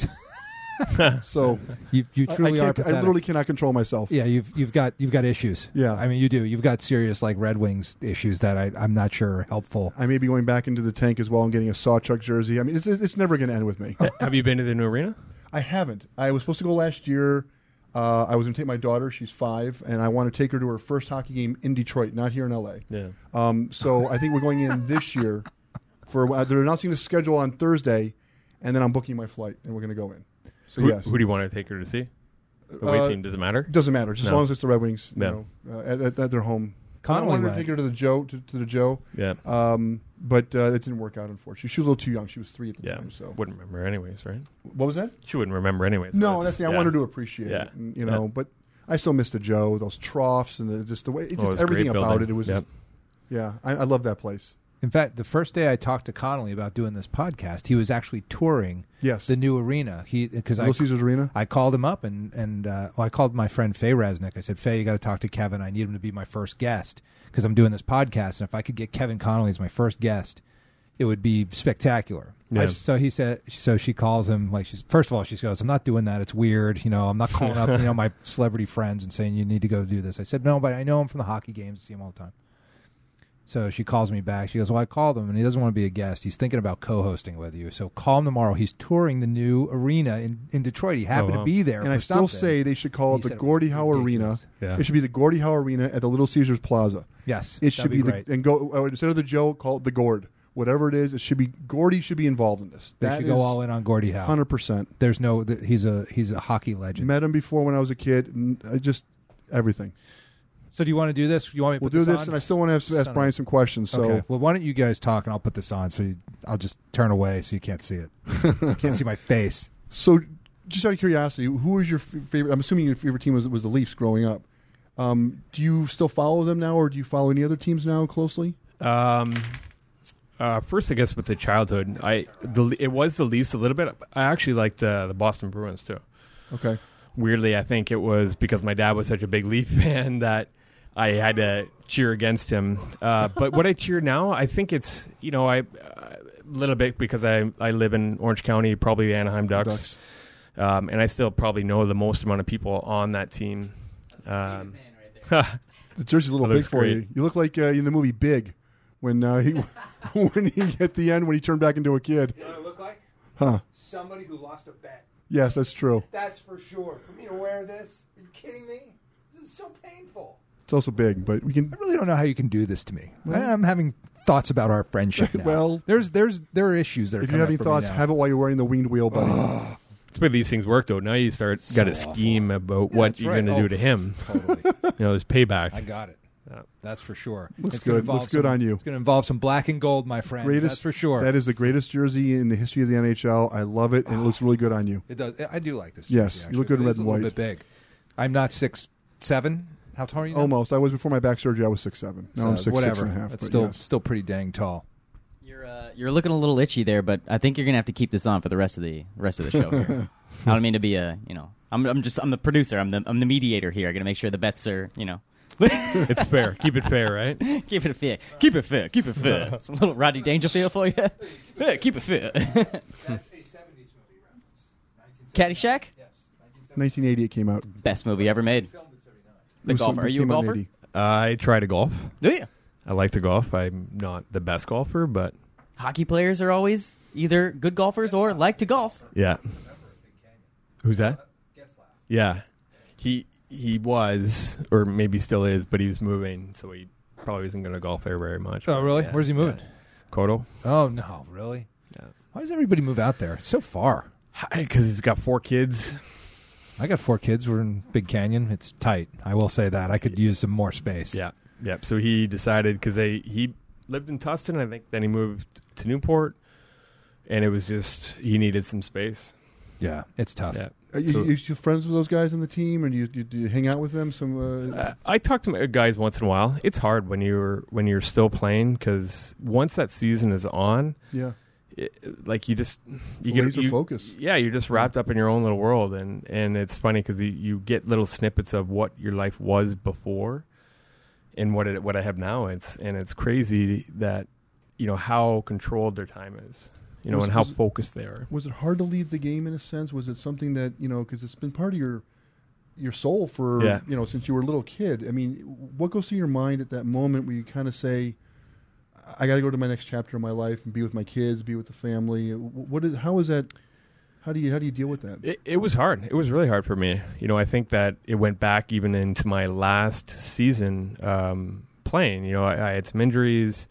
So you, you truly I, I are can't- I pathetic. literally cannot control myself. Yeah, you've you've got you've got issues. Yeah. I mean you do. You've got serious like Red Wings issues that I, I'm not sure are helpful. I may be going back into the tank as well and getting a Sawchuck jersey. I mean, it's, it's never going to end with me. Have you been to the new arena? I haven't. I was supposed to go last year. Uh, I was going to take my daughter. She's five, and I want to take her to her first hockey game in Detroit, not here in L A. Yeah. Um, so I think we're going in this year. For uh, they're announcing the schedule on Thursday, and then I'm booking my flight, and we're going to go in. So who, yes, who do you want to take her to see? The away Uh, team, does it matter? doesn't matter, just as No. long as it's the Red Wings. You Yeah. know, uh, at, at, at their home. I Connolly wanted to went. take her to the Joe to, to the Joe. Yeah. Um, but uh, it didn't work out, unfortunately. She was a little too young. She was three at the Yeah. time. So Wouldn't remember anyways, right? what was that? She wouldn't remember anyways. No, but that's the thing. I yeah. wanted to appreciate Yeah. it, and, you know. Yeah. But I still miss the Joe, those troughs, and the, just the way, it Oh, just it was a everything great about building. it. It was, Yep. just, yeah, I, I love that place. In fact, the first day I talked to Connolly about doing this podcast, he was actually touring Yes, the new arena. He because I Little Caesars Arena. I called him up and and uh, well, I called my friend Faye Resnick. I said, Faye, you got to talk to Kevin. I need him to be my first guest because I'm doing this podcast, and if I could get Kevin Connolly as my first guest, it would be spectacular. Yeah. I- so he said. So she calls him like she's first of all she goes, I'm not doing that. It's weird. You know, I'm not calling up you know my celebrity friends and saying you need to go do this. I said no, but I know him from the hockey games. I see him all the time. So she calls me back. She goes, well, I called him, and he doesn't want to be a guest. He's thinking about co-hosting with you. So call him tomorrow. He's touring the new arena in, in Detroit. He happened Oh, wow. to be there And for I still something. say they should call He it the said it was Gordie Howe Arena. ridiculous. Yeah. It should be the Gordie Howe Arena at the Little Caesars Plaza. Yes, It should that'd be be, great. the and go uh, instead of the Joe, call it the Gord. Whatever it is, it should be Gordie should be involved in this. They That should is go all in on Gordie Howe. Hundred percent. There's no. th- He's a he's a hockey legend. Met him before when I was a kid. And I just everything. So do you want to do this? You want me to We'll put do this, this, on? and I still want to ask, Son ask of Brian a- some questions. So Okay. Well, why don't you guys talk, and I'll put this on. So you, I'll just turn away so you can't see it. You can't see my face. So, just out of curiosity, who was your f- favorite? I'm assuming your favorite team was was the Leafs growing up. Um, do you still follow them now, or do you follow any other teams now closely? Um, uh, first, I guess with the childhood, I the it was the Leafs a little bit. I actually liked the the Boston Bruins too. Okay. Weirdly, I think it was because my dad was such a big Leaf fan that I had to cheer against him. Uh, but what I cheer now, I think it's you know I uh, a little bit because I I live in Orange County, probably the Anaheim Ducks, Ducks. Um, and I still probably know the most amount of people on that team. Um, The jersey's a little That big looks for great. you. You look like uh, in the movie Big, when uh, he when he at the end when he turned back into a kid. You know what I look like? Huh? Somebody who lost a bet. Yes, that's true. That's for sure. For me to wear this? Are you kidding me? This is so painful. It's also big, but we can. I really don't know how you can do this to me. I'm having thoughts about our friendship now. Well, there's there's there are issues that are If you're coming having up for me thoughts, now. have it while you're wearing the winged wheel, buddy. That's the way these things work, though. Now you start So got to awful. scheme about Yeah, what that's you're right. going to Oh, do to him. Totally. You know, there's payback. I got it. Yeah. That's for sure. Looks It's gonna good. involve Looks good some- on you. It's going to involve some black and gold, my friend. Greatest, That's for sure. That is the greatest jersey in the history of the N H L. I love it, and it looks really good on you. It does. I do like this. Yes, jersey, you look actually, good in but red it's and a little white. bit big. I'm not six seven. How tall are you? Now? Almost. I was before my back surgery. I was six seven. Now So, I'm six whatever. six and a half. That's but still yes. still pretty dang tall. You're uh, you're looking a little itchy there, but I think you're gonna have to keep this on for the rest of the rest of the show. Here. I don't mean to be a you know I'm I'm just I'm the producer. I'm the I'm the mediator here. I gotta make sure the bets are you know. It's fair. Keep it fair, right? Keep it fair. Keep it fair. Keep it fair. Some little Rodney Dangerfield for you. Yeah, keep it fair. That's a seventies movie reference. Caddyshack, nineteen eighty it came out. best movie ever made. The It was golfer. some- Are you a came out in golfer? eighty. I try to golf. Do you? I like to golf. I'm not the best golfer, but Hockey players are always either good golfers or like to golf. yeah. Who's that? Yeah, he he was, or maybe still is, but he was moving, so he probably isn't going to golf there very much. Oh, really? Yeah, Where's he moving? yeah. Koto. Oh no, really? Yeah. Why does everybody move out there? It's so far. Because he's got four kids. I got four kids. We're in Big Canyon. It's tight. I will say that. I could use some more space. Yeah. Yeah. So he decided, because they he lived in Tustin, I think. Then he moved to Newport. And it was just, he needed some space. Yeah. It's tough. Yeah. Are you, So- you you friends with those guys on the team, or do you, do you, do you hang out with them? Some uh, Uh, I talk to my guys once in a while. It's hard when you're when you're still playing, because once that season is on, yeah, it, like you just you get laser you, focus. Yeah, you're just wrapped up in your own little world, and and it's funny because you, you get little snippets of what your life was before, and what it what I have now. It's and it's crazy that you know how controlled their time is, you know, Was- and how was it- focused they are. Was it hard to leave the game in a sense? Was it something that, you know, because it's been part of your your soul for, Yeah. you know, since you were a little kid? I mean, what goes through your mind at that moment where you kind of say, I got to go to my next chapter of my life and be with my kids, be with the family? What is, how is that, how do you, how do you deal with that? It, it was hard. It was really hard for me. You know, I think that it went back even into my last season um, playing. You know, I, I had some injuries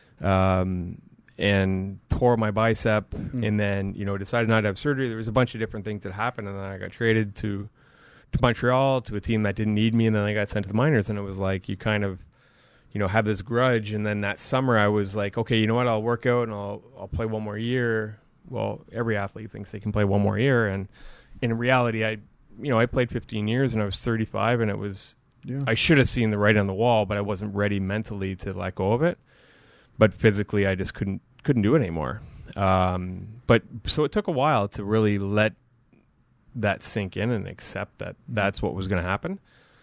um, and tore my bicep, Mm. and then you know decided not to have surgery. There was a bunch of different things that happened, and then I got traded to to Montreal, to a team that didn't need me, and then I got sent to the minors. And it was like you kind of you know have this grudge. And then that summer, I was like, okay, you know what? I'll work out and I'll I'll play one more year. Well, every athlete thinks they can play one more year, and in reality, I, you know, I played fifteen years, and I was thirty-five, and it was, Yeah. I should have seen the writing on the wall, but I wasn't ready mentally to let go of it. But physically, I just couldn't couldn't do it anymore. Um, but so it took a while to really let that sink in and accept that that's what was going to happen.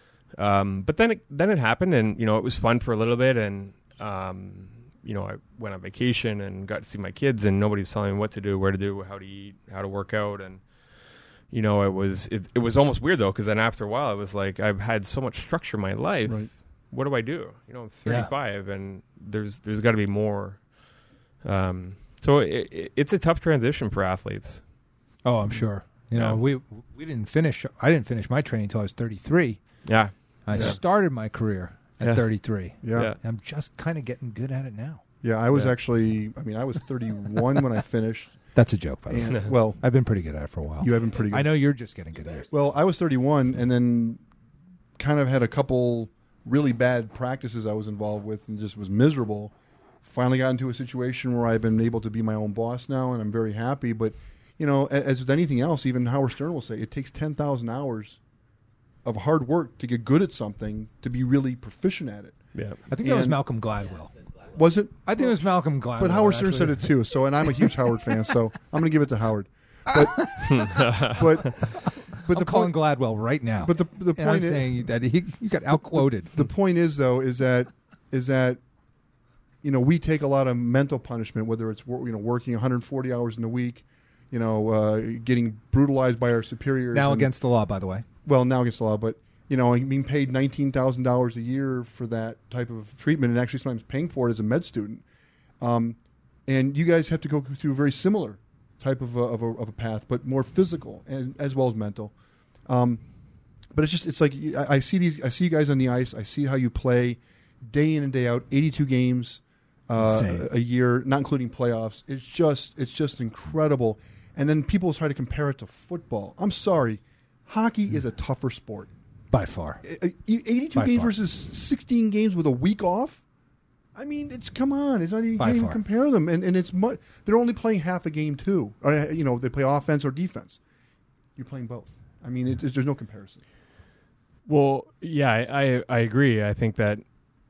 Um, but then it, then it happened, and you know, it was fun for a little bit, and um, you know, I went on vacation and got to see my kids, and nobody was telling me what to do, where to do, how to eat, how to work out. And, you know, it was, it, it was almost weird though. Cause then after a while it was like, I've had so much structure in my life. Right. What do I do? You know, I'm Yeah. thirty-five and there's, there's gotta be more. Um, so it, it, it's a tough transition for athletes. Oh, I'm sure. You know, Yeah. we we didn't finish. I didn't finish my training until I was thirty-three. Yeah. I Yeah. started my career at Yeah. thirty-three. Yeah. Yeah. I'm just kind of getting good at it now. Yeah, I was Yeah. actually, I mean, I was thirty-one when I finished. That's a joke, by the way. And, well, I've been pretty good at it for a while. you have been pretty good. I know you're just getting good at it. Well, I was thirty-one, and then kind of had a couple really bad practices I was involved with, and just was miserable. Finally got into a situation where I've been able to be my own boss now, and I'm very happy. But, you know, a- as with anything else, even Howard Stern will say, it takes ten thousand hours of hard work to get good at something, to be really proficient at it. Yeah. I think that was And- Malcolm Gladwell. Was it? I think it was Malcolm Gladwell. But Howard Stern actually. said it too. So, and I'm a huge Howard fan, so I'm going to give it to Howard. But, but, but I'm the calling point, Gladwell right now. but the the and I'm point is, saying that he, he got outquoted. the point is though is that is that you know we take a lot of mental punishment, whether it's wor- you know working one hundred forty hours in a week, you know uh, getting brutalized by our superiors. now and- against the law, by the way. well now against the law, but you know being paid nineteen thousand dollars a year for that type of treatment, and actually sometimes paying for it as a med student. Um, and you guys have to go through a very similar type of a, of a, of a path, but more physical and as well as mental. Um, but it's just it's like I, I see these I see you guys on the ice. I see how you play day in and day out, eighty-two games uh, Insane. a year, not including playoffs. It's just it's just incredible. And then people try to compare it to football. I'm sorry, hockey is a tougher sport. By far. Uh, eighty-two By games far. versus sixteen games with a week off. I mean, it's come on. It's not even, you By can't even far. compare them, and and it's mu- they're only playing half a game too. Or uh, you know, they play offense or defense. You're playing both. I mean, it, it's, there's no comparison. Well, yeah, I, I I agree. I think that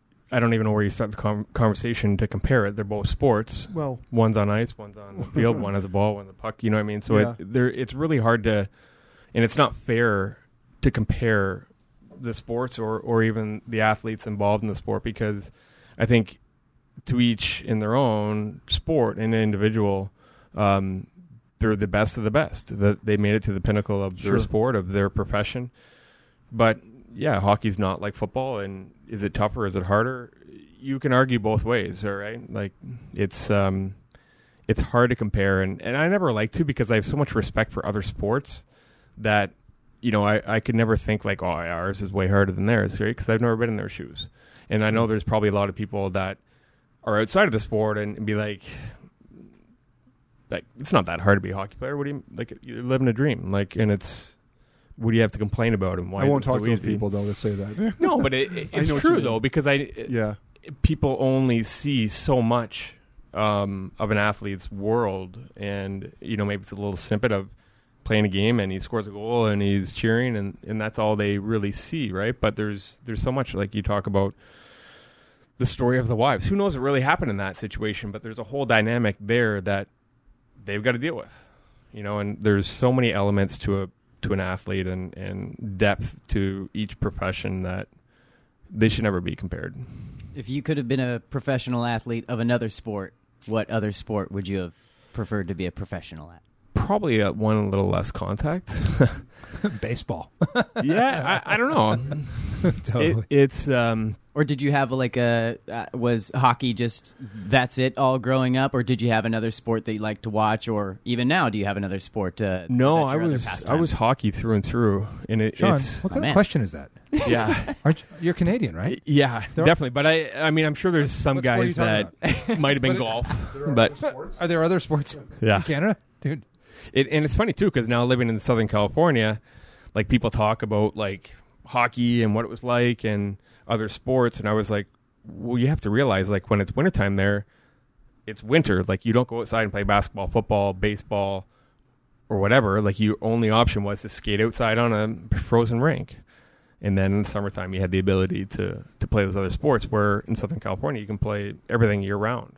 I don't even know where you start the com- conversation to compare it. They're both sports. Well, One's on ice, one's on the field, one has a ball, one has a puck. You know what I mean? So Yeah. it, there, it's really hard to, and it's not fair to compare the sports or, or even the athletes involved in the sport, because I think to each in their own sport and individual, um, they're the best of the best. The, they made it to the pinnacle of Sure. their sport, of their profession. But yeah, hockey's not like football. And is it tougher? Is it harder? You can argue both ways. All right. Like it's, um, it's hard to compare. And, and I never like to, because I have so much respect for other sports that, you know, I, I could never think like, oh, ours is way harder than theirs, right? Because I've never been in their shoes. And I know there's probably a lot of people that are outside of the sport and, and be like, like it's not that hard to be a hockey player. What do you like? You're living a dream, like, and it's what do you have to complain about? And why? I won't is it talk so to those easy? people though that say that. No, but it, it, I it's know what you true mean. though, because I it, Yeah. people only see so much um, of an athlete's world, and you know maybe it's a little snippet of playing a game and he scores a goal and he's cheering, and, and that's all they really see, right? But there's there's so much, like you talk about the story of the wives. Who knows what really happened in that situation? But there's a whole dynamic there that they've got to deal with, you know. And there's so many elements to a to an athlete and, and depth to each profession that they should never be compared. If you could have been a professional athlete of another sport, what other sport would you have preferred to be a professional at? Probably uh, one a little less contact. Baseball. yeah, I, I don't know. Totally. It, it's um, Or did you have like a uh, was hockey just that's it all growing up, or did you have another sport that you like to watch, or even now do you have another sport? Uh, no, that's I your other was I pastime? was hockey through and through, and it, Sean, it's what Oh, kind man. of question is that? yeah. Aren't you, you're Canadian, right? Yeah, There are- definitely. But I, I mean, I'm sure there's some What sport are you guys talking that might have been But it- golf, but Are there other sports Yeah. in Canada, dude? it, and it's funny too because now living in Southern California, like people talk about like hockey and what it was like and other sports, and I was like, well, you have to realize like when it's wintertime there, it's winter. Like you don't go outside and play basketball, football, baseball, or whatever. Like your only option was to skate outside on a frozen rink. And then in the summertime, you had the ability to, to play those other sports, where in Southern California, you can play everything year round.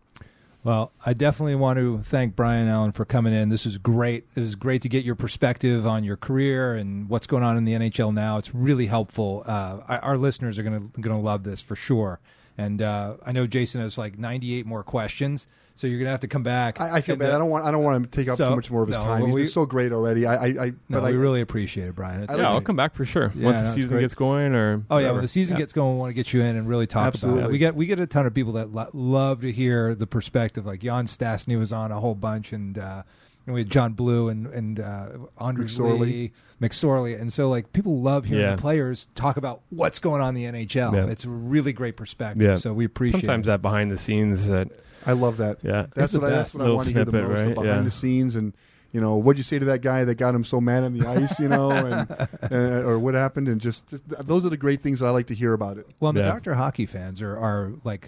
Well, I definitely want to thank Brian Allen for coming in. This is great. It is great to get your perspective on your career and what's going on in the N H L now. It's really helpful. Uh, our our listeners are going to going to love this for sure. And uh, I know Jason has like ninety-eight more questions, so you're going to have to come back. I, I feel and, bad. uh, I don't want. I don't want to take up so- too much more of his no, time. well, He's we- been so great already. I. I. I No, but we I, really appreciate it, Brian. It's I Yeah, like I'll it. come back for sure. Yeah, Once no, the it's season great. gets going, or Oh yeah, whatever. when the season Yeah. gets going, we want to get you in and really talk about Absolutely. it. We get we get a ton of people that lo- love to hear the perspective. Like Jan Stastny was on a whole bunch, and uh, and we had John Blue and and uh, Andre McSorley. Lee, McSorley, and so like people love hearing Yeah. the players talk about what's going on in the N H L. Yeah. It's a really great perspective. Yeah. So we appreciate Sometimes it. that behind the scenes that I love that. Yeah. That's It's what the I. best. That's what I Little want to hear the snippet, most. The right? behind Yeah. the scenes, and you know, what'd you say to that guy that got him so mad on the ice? You know, and, and or what happened, and just, just those are the great things I like to hear about it. Well, and the Yeah. Doctor Hockey fans are, are like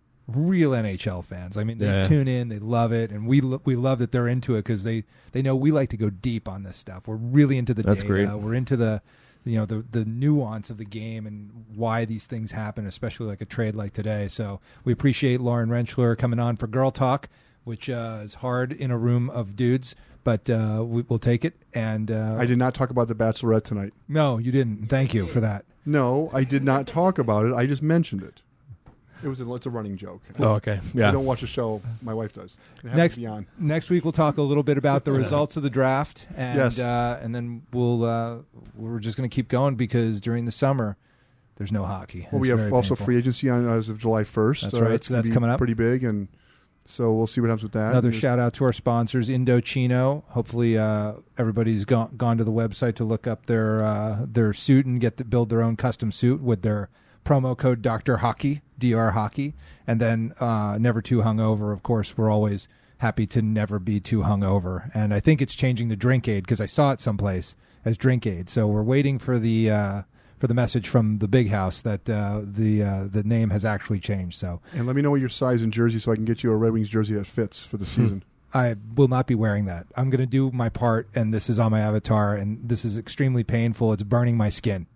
real N H L fans. I mean, they Yeah. tune in, they love it, and we lo- we love that they're into it because they, they know we like to go deep on this stuff. We're really into the That's data. great. We're into the you know the the nuance of the game and why these things happen, especially like a trade like today. So we appreciate Lauren Rentschler coming on for Girl Talk, which uh, is hard in a room of dudes, but uh, we, we'll take it. And uh, I did not talk about the Bachelorette tonight. no, you didn't. Thank you for that. No, I did not talk about it. I just mentioned it. It was a, it's a running joke. Oh, okay. I Yeah. don't watch a show. My wife does. It happens Next to be on. next week we'll talk a little bit about the results of the draft, and Yes. uh, and then we'll uh, we're just going to keep going because during the summer there's no hockey. Well, we It's have very also painful. free agency on as of July first. That's right. So gonna that's be coming up. pretty big, and so we'll see what happens with that. Another There's- shout out to our sponsors, Indochino. Hopefully, uh, everybody's gone gone to the website to look up their uh, their suit and get to build their own custom suit with their promo code Doctor Hockey, D R Hockey, and then uh, Never Too Hungover. Of course, we're always happy to never be too hungover, and I think it's changing the drink aid because I saw it someplace as drink aid. So we're waiting for the uh, for the message from the big house that uh, the uh, the name has actually changed. So And let me know your size in jersey so I can get you a Red Wings jersey that fits for the season. I will not be wearing that. I'm going to do my part, and this is on my avatar, and this is extremely painful. It's burning my skin.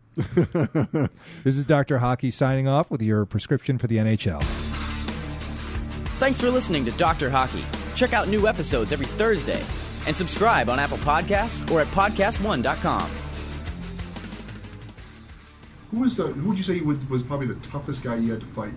This is Doctor Hockey signing off with your prescription for the N H L. Thanks for listening to Doctor Hockey. Check out new episodes every Thursday and subscribe on Apple Podcasts or at podcast one dot com. Who was the? Who would you say was, was probably the toughest guy you had to fight?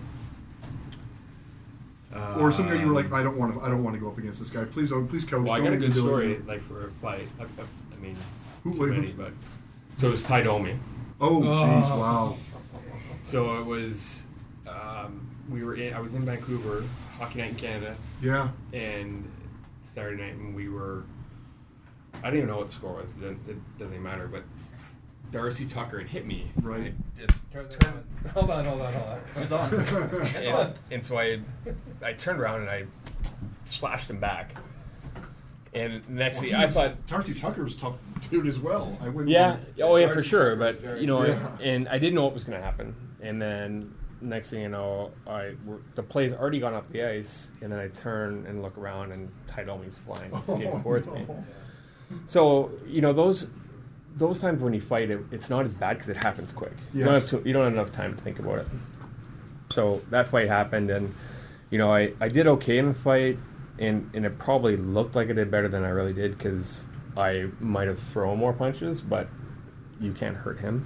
Uh, Or some guy you were like, I don't want to. I don't want to go up against this guy. Please don't. Please coach. Well, I don't got a make me good do story, it. like for a fight. I, I, I mean, Who- too wait, who- many, but so it was Ty Domi. Oh, jeez, wow. So it was. Um, we were in. I was in Vancouver, Hockey Night in Canada, Yeah. and Saturday night, and we were. I didn't even know what the score was. It doesn't, it doesn't even matter. But Darcy Tucker had hit me. Right. I just turned, Hold on, hold on, hold on. It's on. and, and so I, I turned around and I slashed him back, And next Well, thing, I was- thought, Darcy Tucker was tough dude as well. I wouldn't. yeah, oh yeah, for Darcy sure. Tucker was But very- you know, yeah. and I didn't know what was going to happen. And then next thing you know, I we're, the play's already gone up the ice, and then I turn and look around, and Ty Domi's flying, skating Oh, towards no. me. So you know those those times when you fight, it, it's not as bad because it happens quick. You don't Yes. have to, you don't have enough time to think about it. So that's why it happened, and you know, I, I did okay in the fight, and, and it probably looked like I did better than I really did because I might have thrown more punches, but you can't hurt him.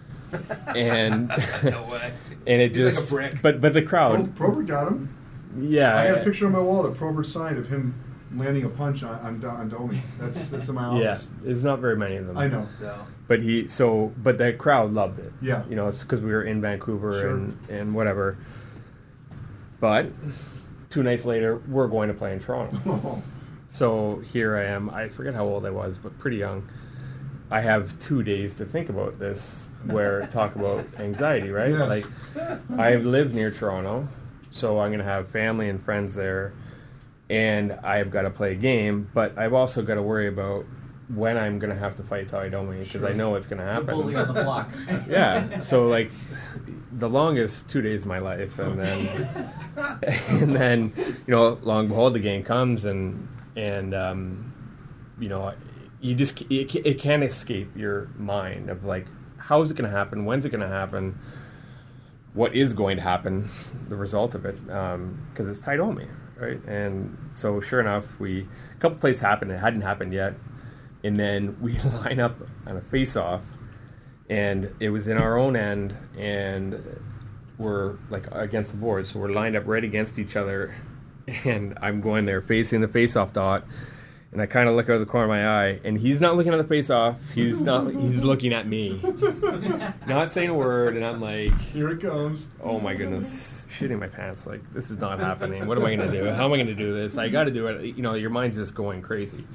And No way. and it He's like just a brick. but but the Pro- crowd, Probert got him. yeah, I got a picture on my wall that Probert signed of him landing a punch on on, Do- on Domi. That's that's in my yeah. office. There's not very many of them. I know. No. But he so but the crowd loved it. Yeah. You know, it's because we were in Vancouver Sure. and, and whatever. But two nights later, we're going to play in Toronto. So here I am. I forget how old I was, but pretty young. I have two days to think about this. Where talk about anxiety, right? Yes. Like I live near Toronto, so I'm going to have family and friends there, and I've got to play a game. But I've also got to worry about when I'm going to have to fight Ty Domi because Sure. I know it's going to The happen. bully on the block. Yeah. So like the longest two days of my life, and then and then you know, long and behold, the game comes, and and um, you know, you just it, it can't escape your mind of like, how is it going to happen? When's it going to happen? What is going to happen? The result of it, because um, it's Ty Domi, right? And so, sure enough, we a couple plays happened. It hadn't happened yet, and then we line up on a face-off, and it was in our own end, and we're like against the board, so we're lined up right against each other, and I'm going there facing the face-off dot. And I kind of look out of the corner of my eye, and he's not looking at the face-off. He's not. He's looking at me, not saying a word. And I'm like, Here it comes. "Oh my goodness, shitting my pants! Like this is not happening. What am I going to do? How am I going to do this? I got to do it. You know, your mind's just going crazy."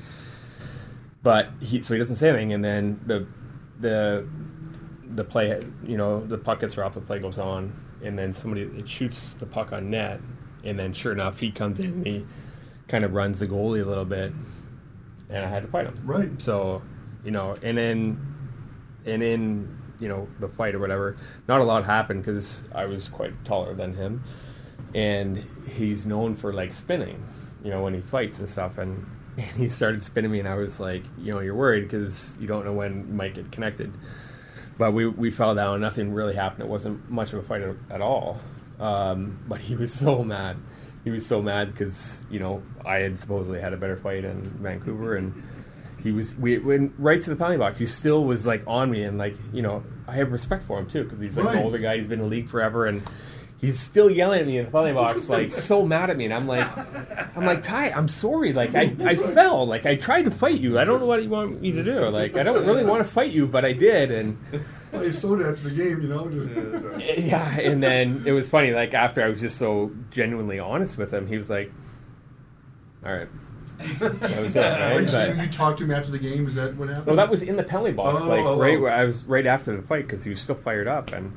But he, so he doesn't say anything, and then the the the play, you know, the puck gets dropped, the play goes on, and then somebody it shoots the puck on net, and then sure enough, he comes in and he kind of runs the goalie a little bit. And I had to fight him. Right. So, you know, and then, and in, you know, the fight or whatever, not a lot happened because I was quite taller than him. And he's known for, like, spinning, you know, when he fights and stuff. And, and he started spinning me, and I was like, you know, you're worried because you don't know when you might get connected. But we, we fell down. Nothing really happened. It wasn't much of a fight at all. Um, but he was so mad. He was so mad because, you know, I had supposedly had a better fight in Vancouver, and he was, we went right to the penalty box. He still was, like, on me, and, like, you know, I have respect for him, too, because he's, like, Right. an older guy. He's been in the league forever, and he's still yelling at me in the penalty box, like, so mad at me, and I'm like, I'm like, Ty, I'm sorry, like, I, I fell, like, I tried to fight you. I don't know what you want me to do. Like, I don't really want to fight you, but I did, and... Well, you soda after the game, you know. Just, yeah, and then it was funny. Like after I was just so genuinely honest with him, he was like, "All right, that was it." Right? Wait, so But, you talked to him after the game? Is that what happened? well, that was in the penalty box, Oh, like oh, right oh. where I was right after the fight because he was still fired up, and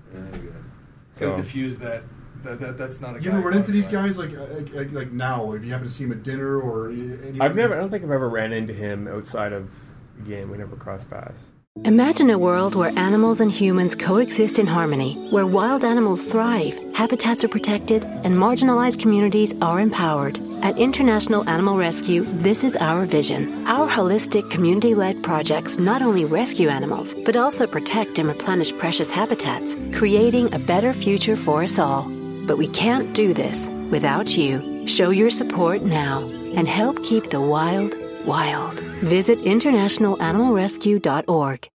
So so diffuse that, that, that. That's not a. You guy ever run into these right? guys like, like like like now? If you happen to see him at dinner or any, I've never. I don't think I've ever ran into him outside of the game. We never crossed paths. Imagine a world where animals and humans coexist in harmony, where wild animals thrive, habitats are protected, and marginalized communities are empowered. At International Animal Rescue, this is our vision. Our holistic, community-led projects not only rescue animals, but also protect and replenish precious habitats, creating a better future for us all. But we can't do this without you. Show your support now and help keep the wild, wild. Visit international animal rescue dot org.